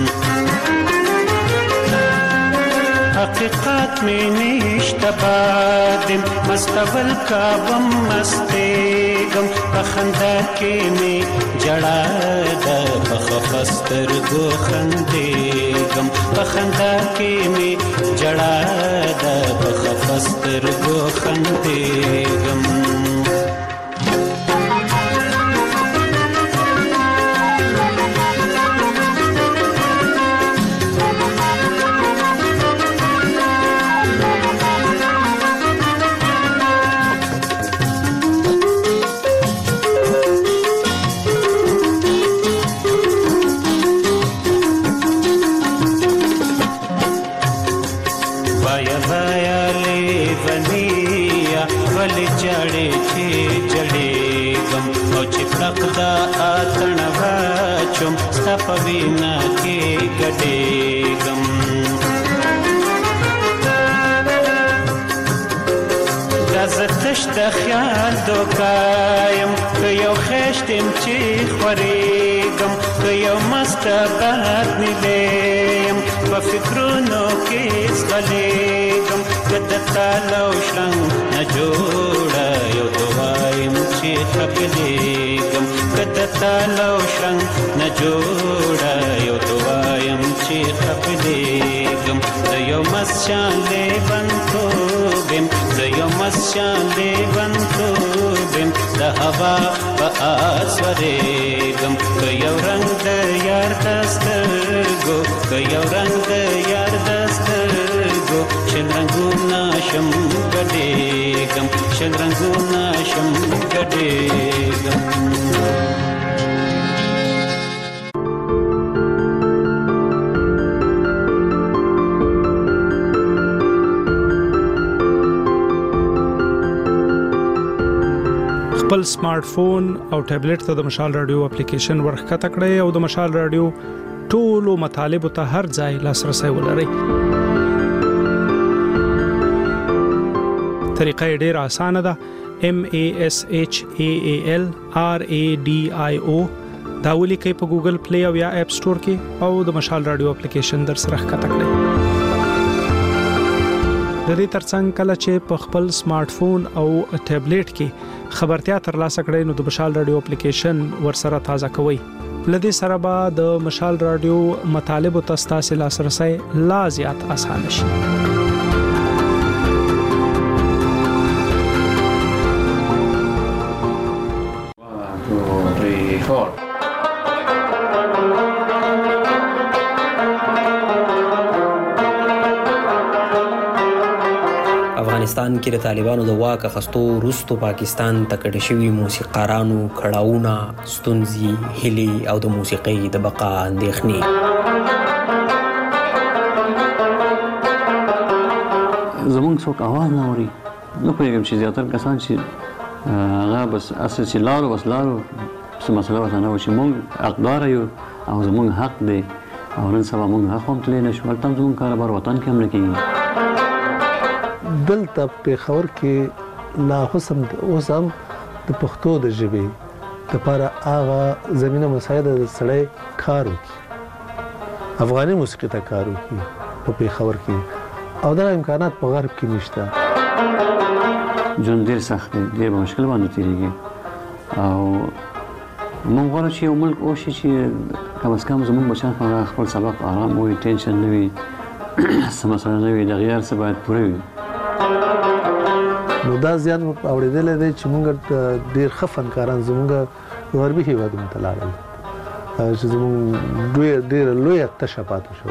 حقیقت می نشته بادم مستول کابم مستېږم په خندا کې می جړا ده په خفه سترګو خندېږم په خندا کې می جړا ده په خفه سترګو خندېږم دا اتن واچم ستا په وینا کې ګډېږم دا زه تش د خیال دوکایم که یو خېشتم چې خورېږم که یو مسته باد نیلیم په فکرونو کې ځغلېږم که د تالو شرنګ نه جوړه یو دوایم چې خپلېږم که د تالو شرنګ نه جوړه یو دوایم چې خپلېږم زه یو مست شان لیونتوب یم زه یو مست شان لیونتوب یم د هوا په آس ورېږم که یو رنګ د یار د سترګو که یو رنګ د یار د سترګو شل رنګونه شم ګډېږم شل رنګونه شم ګډېږم خپل سمارټ فون او ټابلیټ ته د مشال رادیو اپلیکیشن ورخکته کړئ او د مشال رادیو ټولو مطالبه ته هر ځای لاسرسي ولرئ. طریقه ډیره اسانه ده. M A S H A A L R A D I O دا ولیکئ په ګوګل پلی او یا اپ سٹور کې او د مشال رادیو اپلیکیشن در سره ښکته کړئ. د دې ترڅنګ کله چې په خپل سمارټ فون او ټابلیټ کې خبرتیا ترلاسه کړئ نو د مشال رادیو اپلیکیشن ورسره تازه کوئ. لدې سره به د مشال رادیو مطالب او تاسو لاسرسي لا زیات اسانه شي. افغانستان کې د طالبانو د واک اخیستو وروسته پاکستان ته کډه شوي موسیقارانو کړاوونه ستونزې هیلې او د موسیقۍ د بقا اندېښنې زمونږ څوک اواز نه اوري. نه پوهېږم چې زیاتره کسان چې هغه بس اصل چې لارو بس لارو څه مسله ورته نه وه چې مونږ حقداره یو او زمونږ حق دی او نن سبا مونږ حق هم تللی نه شو. هلته هم زمونږ کاروبار وطن کې هم نه کېږي. دلته پېښور کې لا اوس هم د پښتو د ژبې دپاره هغه زمینه مساعده د سړی کار وکړي، افغاني موسیقي ته کار وکړي په پېښور کې، او دا امکانات په غرب کې نشته. ژوند ډېر سخت دی، ډېر په مشکل باندې تېرېږي او موږ غواړو چې یو ملک وشي چې کم از کم زموږ بچیان خپل سبق آرام ووایي، ټینشن نه وي څه مسله نه وي دغه هر څه باید پوره وي. نو دا زیات اورېدلی دی چې موږ ډېر ښه فنکاران زموږ غربي هېوادونو ته لاړل چې زموږ ډېره لویه تشه پاتې شوه.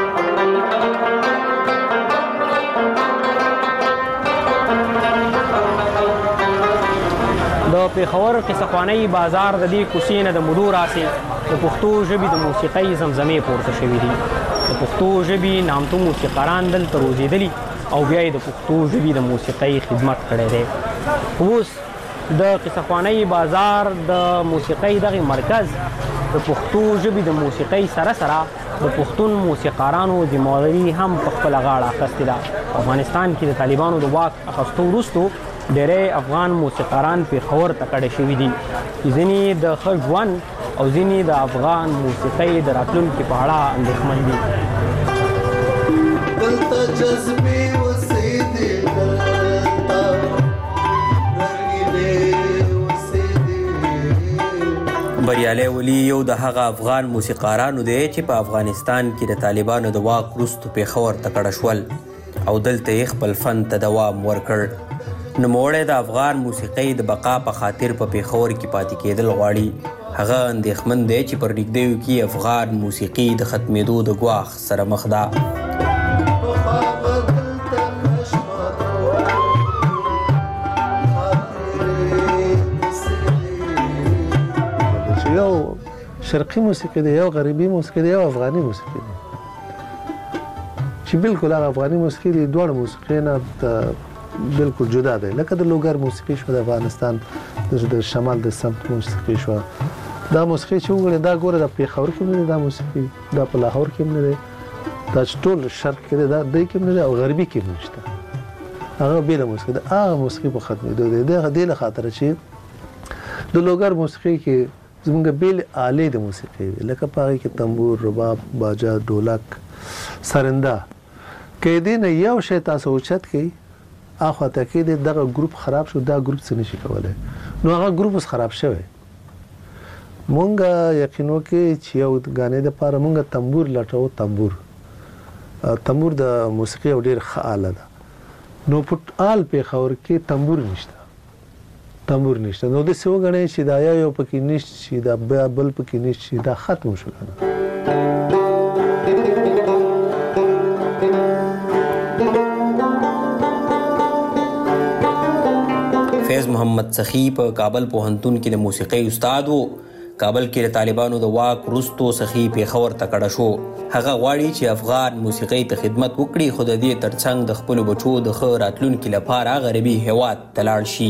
د پېښور قصهخوانۍ بازار د دې کوڅې نه د مودو راسې د پښتو ژبې د موسیقۍ زمزمې پورته شوي دي. د پښتو ژبې نامتو موسیقاران دلته روزېدلي او بیا یې د پښتو ژبې د موسیقۍ خدمت کړی دی. اوس د قصهخوانۍ بازار د موسیقۍ دغې مرکز د پښتو ژبې د موسیقۍ سره سره د پښتون موسیقارانو ذمهواري هم په خپله غاړه اخیستې ده. افغانستان کې د طالبانو د واک اخیستو وروستو ډېری افغان موسیقاران پېښور ته کډه شوي دي چې ځینې د ښه ژوند او ځینې د افغان موسیقۍ د راتلونکي په اړه اندېښمن دي. بریالی ولي یو د هغه افغان موسیقارانو دی چې په افغانستان کې د طالبانو د واک وروسته پېښور ته کډه شول او دلته یې خپل فن ته دوام ورکړ. نوموړی د افغان موسیقۍ د بقا په خاطر په پېښور کې پاتې کېدل غواړي. هغه اندېښمن دی چې پر نږدېو کې افغان موسیقي د ختمېدو د ګواښ سره مخ ده. یو شرقي موسیقي دی، یو غربي موسیقي دی، یو افغاني موسیقي دی چې بالکل هغه افغاني موسیقي دی دواړه موسیقي نه بالکل جدا دی. لکه د لوګر موسیقي شوه د افغانستان د شمال د سمت موسیقي شوه. دا موسیقي چې وګورئ دا ګوره د پېښور کې هم نه دی، دا موسیقي دا په لاهور کې هم نه دی، دا چې ټول شرق کې دی دا دی کې هم نه دی او غربي کې هم نشته. هغه بېله موسیقي ده. هغه موسیقي په ختمېدو دی. د دې له خاطره چې د لوګر موسیقي کې زموږ بېلې آلې د موسیقي دي لکه په هغې کې تنبور، رباب، باجه، ډولک، سرنده. که یې دې نه یو شی تاسو اوچت کړئ اخوا ته کې دغه ګروپ خراب شو، دا ګروپ څه نشي کولی. نو هغه ګروپ اوس خراب شوی. مونږ یقین وکړئ چې یو ګانې دپاره مونږ تنبور لټوو. تنبور تنبور د موسیقي یو ډېر ښه آله ده. نو په آل پېښور کې تنبور نشته، تنبور نشته. نو داسې وګڼئ چې دا یا یو پکې نشته چې دا بل پکې نشته چې دا ختم شو که نه. فیض محمد سخی په کابل پوهنتون کې د موسیقۍ استاد و. کابل کې د طالبانو د واک وروستو سخی پېښور ته کډه شو. هغه غواړي چې افغان موسیقۍ ته خدمت وکړي خو د دې ترڅنګ د خپلو بچو د ښه راتلونکي لپاره غربي هېواد ته لاړ شي.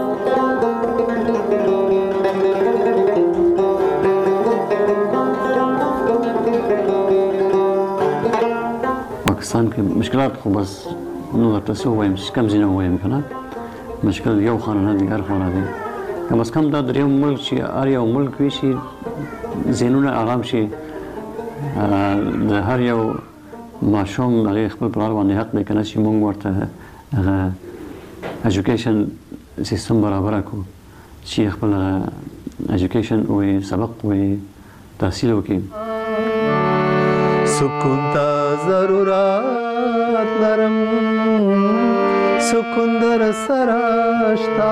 پاکستان کې مشکلات خو بس نو درته څه ووایم چې کم ځینې ووایم که نه مشکل یو خانه نه دی، هر خانه دی. کم از کم دا دریم ملک چې هر یو ملک وي چې ذهنونه آرام شي. د هر یو ماشوم هغې خپل پلار باندې حق دی که نه چې موږ ورته هغه ایجوکیشن سیستم برابره کړو چې خپل ایجوکیشن وایي سبق وایي تحصیل وکړي. سکون ته ضرورت لرم، سکون در سره شته،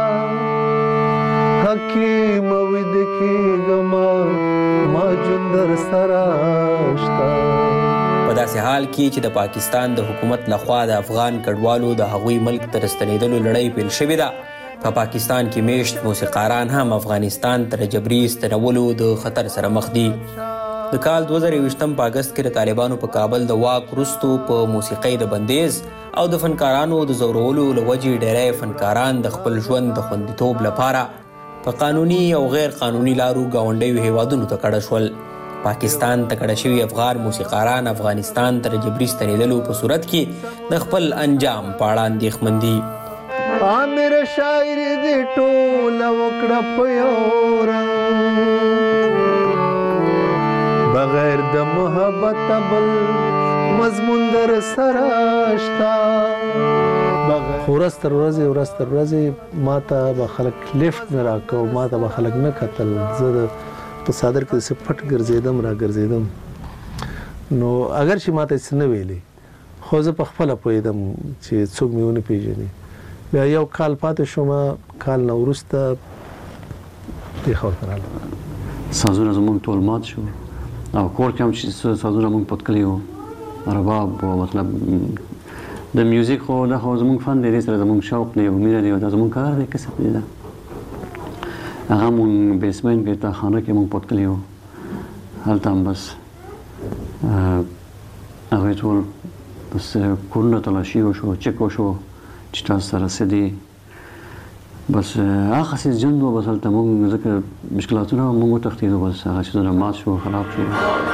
حکیم وید کېږمه ما جون در سره شته. په داسې حال کې چې د پاکستان د حکومت لخوا د افغان کډوالو د هغوی ملک ته راستنېدلو لړۍ پیل شوې ده. په پاکستان کې میشت موسیقاران هم افغانستان ته د جبري ستنولو د خطر سره مخ دي. د کال دوه زره یوویشتم په اګست کې د طالبانو په کابل د واک وروستو په موسیقۍ د بندیز او د فنکارانو د ځورولو له وجې ډېری فنکاران د خپل ژوند د خوندیتوب لپاره په قانوني او غیر قانوني لارو ګاونډیو هیوادونو ته کډه شول. پاکستان ته کډه شوي افغان موسیقاران افغانستان ته د جبري ستنېدلو په صورت کې د خپل انجام په اړه اندېښمن دي. عامر شاعري دې ټوله وکړه په یو رنګ، بغیر د محبت بل مضمون در سره شته. خو ورځ تر ورځې ورځ تر ورځې ما ته به خلک لیفټ نه راکړه، ما ته به خلک نه کتل. زه د په صادر کې داسې پټ ګرځېدم را ګرځېدم. نو اگر چې ماته څه نه ویلې خو زه په خپل پوهېدم چې څوک مې ونه پیژني. بیا یو کال پاتې شوم، کال نه وروسته پېښور ته رالم. سازونه زموږ ټول مات شو او کور کې هم چې سازونه موږ پتکلي وو، رباب و، مطلب د میوزیک خو دا خو زموږ فن دی، دې سره زموږ شوق دی او مینه دی او دا زموږ کار دی، کسب دی. دا هغه موږ بیسمنټ کې تا خانه کې موږ پتکلي وو، هلته هم بس هغوی ټول بس کورونه تلاشي وشو، چک وشو چې تاسو سره څه دي. بس هغه څه ژوند و، بس هلته موږ ځکه مشکلاتونه موږ وتښتېدو، بس هغه څیزونه مات شو، خراب شو.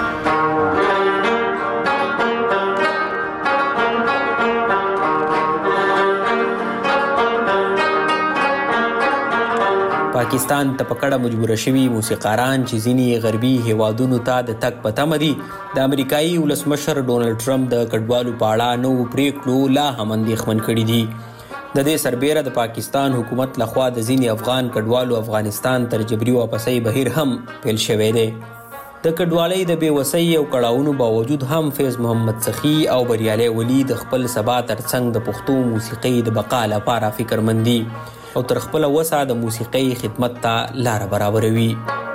پاکستان ته په کډه مجبوره شوي موسیقاران چې ځینې غربي هیوادونو ته د تګ په تمه دي، د امریکایي ولسمشر ډونالډ ټرمپ د کډوالو په اړه نوو پریکړو لا هم اندېښمن کړي دي. د دې سربیره د پاکستان حکومت لخوا د ځینې افغان کډوالو افغانستان تر جبري واپسۍ بهیر هم پیل شوی دی. د کډوالۍ د بېوسۍ او کړاوونو باوجود هم فیض محمد سخي او بریالی ولي د خپل سبا ترڅنګ د پښتو موسیقۍ د بقا لپاره فکرمند دي او تر خپله وسه د موسیقۍ خدمت ته لاره برابروي.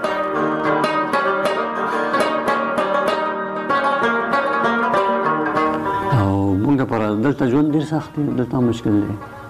او موږ لپاره دلته ژوند ډېر سخت دی، دلته مشکل دی.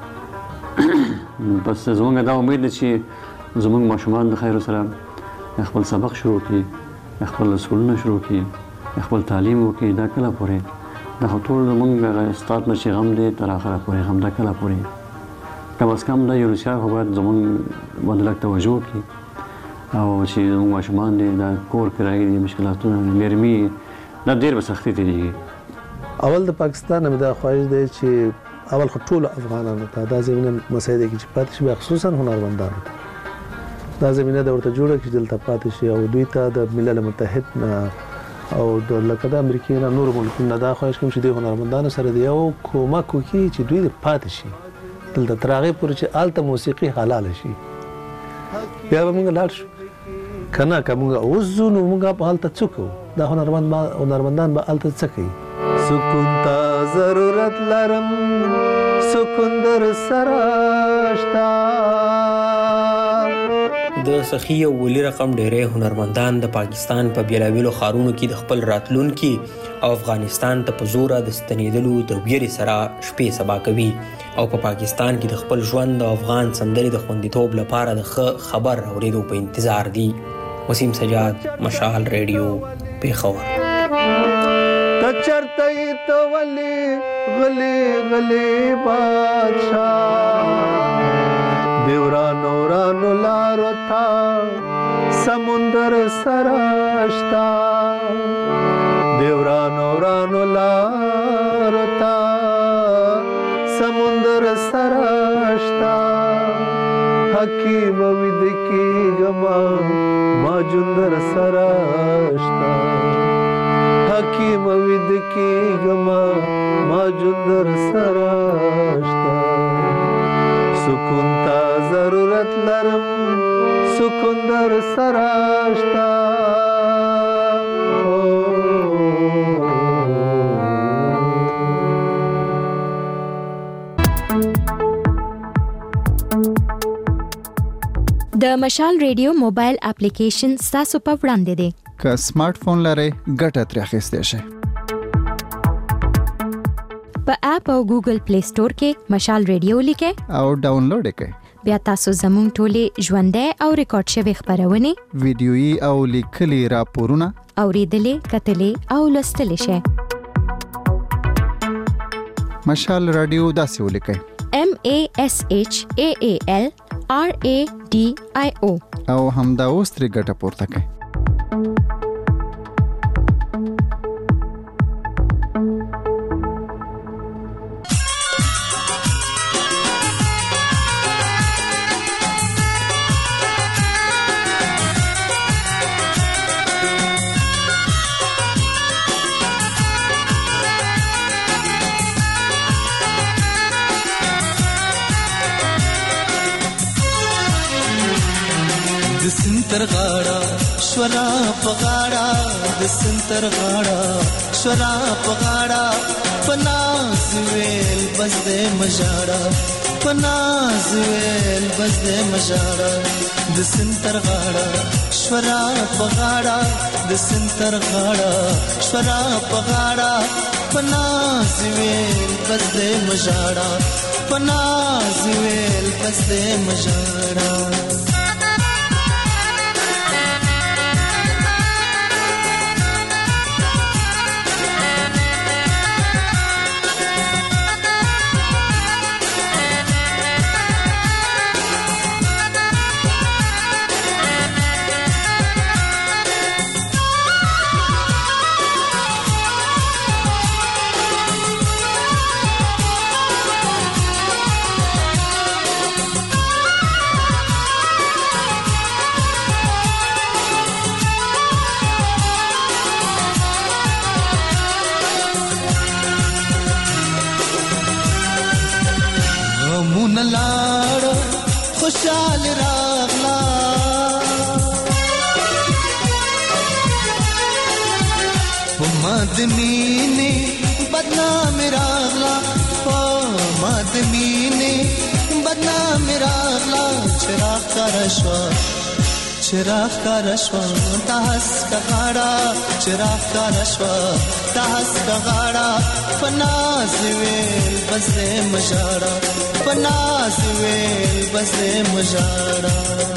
بس زموږ دا امید دی چې زموږ ماشومان د خیرو سره خپل سبق شروع کړي، خپل سکولونه شروع کړي، خپل تعلیم وکړي. دا کله پورې دا خو ټول زموږ استاد نه چې غم دی تر آخره پورې هم دا کله پورې کم از کم دا یو رسیار خو باید زموږ باندې لږ توجه وکړي او چې زموږ ماشومان دي دا کور کرایې دي، مشکلاتونه ګرمي دا ډېر به سختي تېرېږي. اول د پاکستان مې دا خواهش دی چې اول خو ټولو افغانانو ته دا زمینه مساعده کړي چې پاتې شي، خصوصا هنرمندانو ته دا زمینه د ورته جوړه کړي چې دلته پاتې شي او دوی ته د ملل متحد نه او د لکه د امریکې نه نورو ملکونو نه دا خواهش کوم چې دوی هنرمندانو سره د یو کومک وکړي چې دوی پاتې شي دلته تر هغې پورې چې هلته موسیقي حلاله شي. بیا به موږ لاړ شو، که نه که موږ اوس ځو نو موږ به هلته څه کوو؟ دا هنرمندان به هلته څه کوي؟ سکون ته ضرورت لرم، سکون در سره شته. د سخي او ولي رقم ډېری هنرمندان د پاکستان په بېلابېلو ښارونو کې د خپل راتلونکي او افغانستان ته په زوره د ستنېدلو د ویرې سره شپې سبا کوي او په پاکستان کې د خپل ژوند او افغان سندرې د خوندیتوب لپاره د ښه خبر اورېدو په انتظار دي. وسیم سجاد، مشال ریډیو، پېښور. ته چرته یې ته ولې غلې غلې بادشاه، د ورانو ورانو لارو ته سمندر سره شته، د ورانو ورانو لارو ته سمندر سره شته. حکیم وید کېږمه ما جندر سره شته، حکیم وید کېږمه ما جندر سره شته. سکون ته ضرورت لرم، سکون در سره شته. د مشال ریډیو موبایل اپلیکیشن ستاسو په وړاندې دی. که سمارټ فون لرئ ګټه ترې اخیستی شئ. په اپ او ګوګل پلی سٹور کې مشال ریډیو لیکئ او ډاونلوډ یې کړئ. بیا تاسو زموږ ټولې ژوندۍ او ریکارډ شوي خپرونې، ویډیويي او لیکلي راپورونه اورېدلې، کتلې او لوستلی شئ. مشال رادیو داسې ولیکئ: M A S H A A L R A D I O او همدا اوس ترې ګټه پورته کړئ. سنتر غاړه شورا پغاړه د سنتر غاړه شراب غاړه پناز ویل بس دې مجاړه پناز ویل بس دې مجاړه د سنتر غاړه شراب غاړه د سنتر غاړه شراب غاړه پناز ویل بس دې مجاړه پناز ویل بس دې مجاړه خوشحال راغلا پمادمینه بدنام راغلا پمادمینه بدنام راغلا چراغ کرشوا چراغ کرشوا تاس کغاڑا چراغ کرشوا تاس کغاڑا پناز ویل بس مجاڑا پناز ویل بس مجاڑا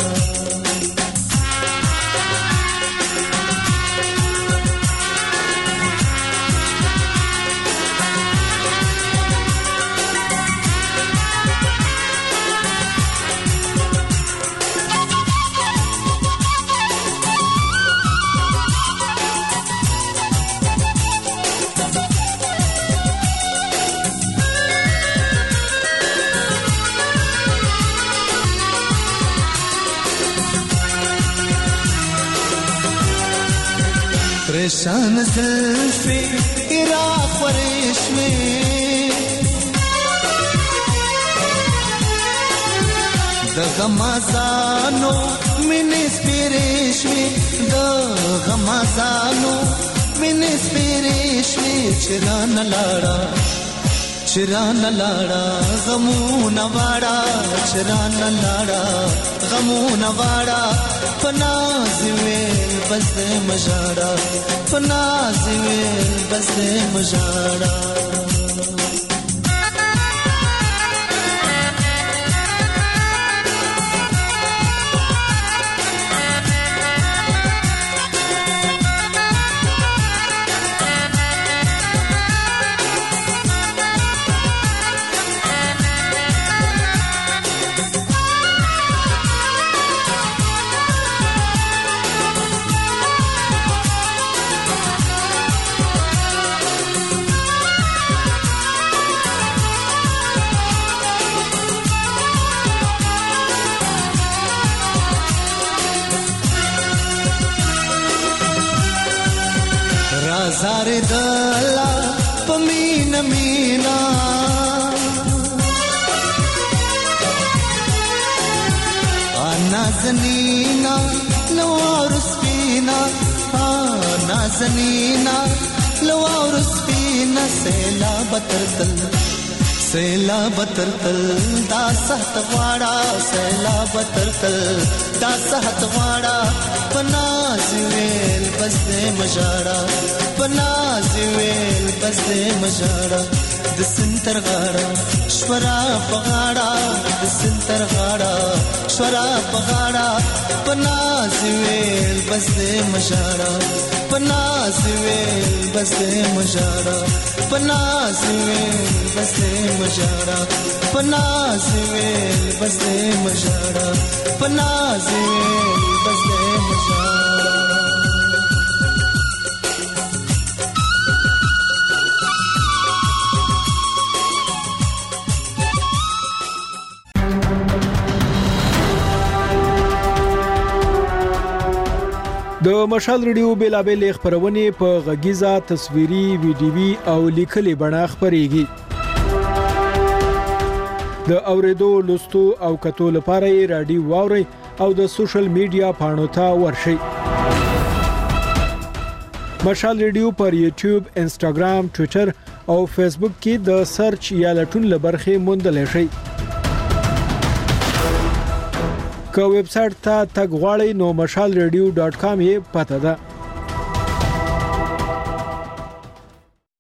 پریشان زلفی عراق و ریشمی د غمازانو منس پیریشمی د غمازانو منس پیریشمی چران لاړه چران لاړه غمون واړه چران لاړه غمون واړه پناز ویل بس مجاړه پناز ویل بس مجاړه زار دلا پمین مینا نازنینا لوار سپینا نازنینا لوار سپینا سیلا بترتل سیلا بترتل دا سحت غواړه سیلا بترتل دا سحت غواړه پناز ویل بس دې مجاړه پناز ویل بس دې مجاړه د سنتر غاړه شورا پغاړه د سنتر غاړه شورا پغاړه پناز ویل بس دې مجاړه پناز ویل بس دې مجاړه پناز ویل بس دې مجاړه پناز ویل بس دې مجاړه پناز ویل بس دې مجاړه د مشال ریډیو بیلابل خبرونه په غږیزه تصویري ویډیوي او لیکلي بڼه خبريږي د اوریدو لوستو او کتو لپاره رادیو واوري او د سوشل میډیا پاڼو ته ورشي مشال ریډیو پر یوټیوب، انسټاګرام، ټوئیټر او فیسبوک کې د سرچ یا لټون لبرخه موندل شي. که ویب سټ ته تګ غواړئ نو مشال ریډیو ډاٹ کام یې پته ده.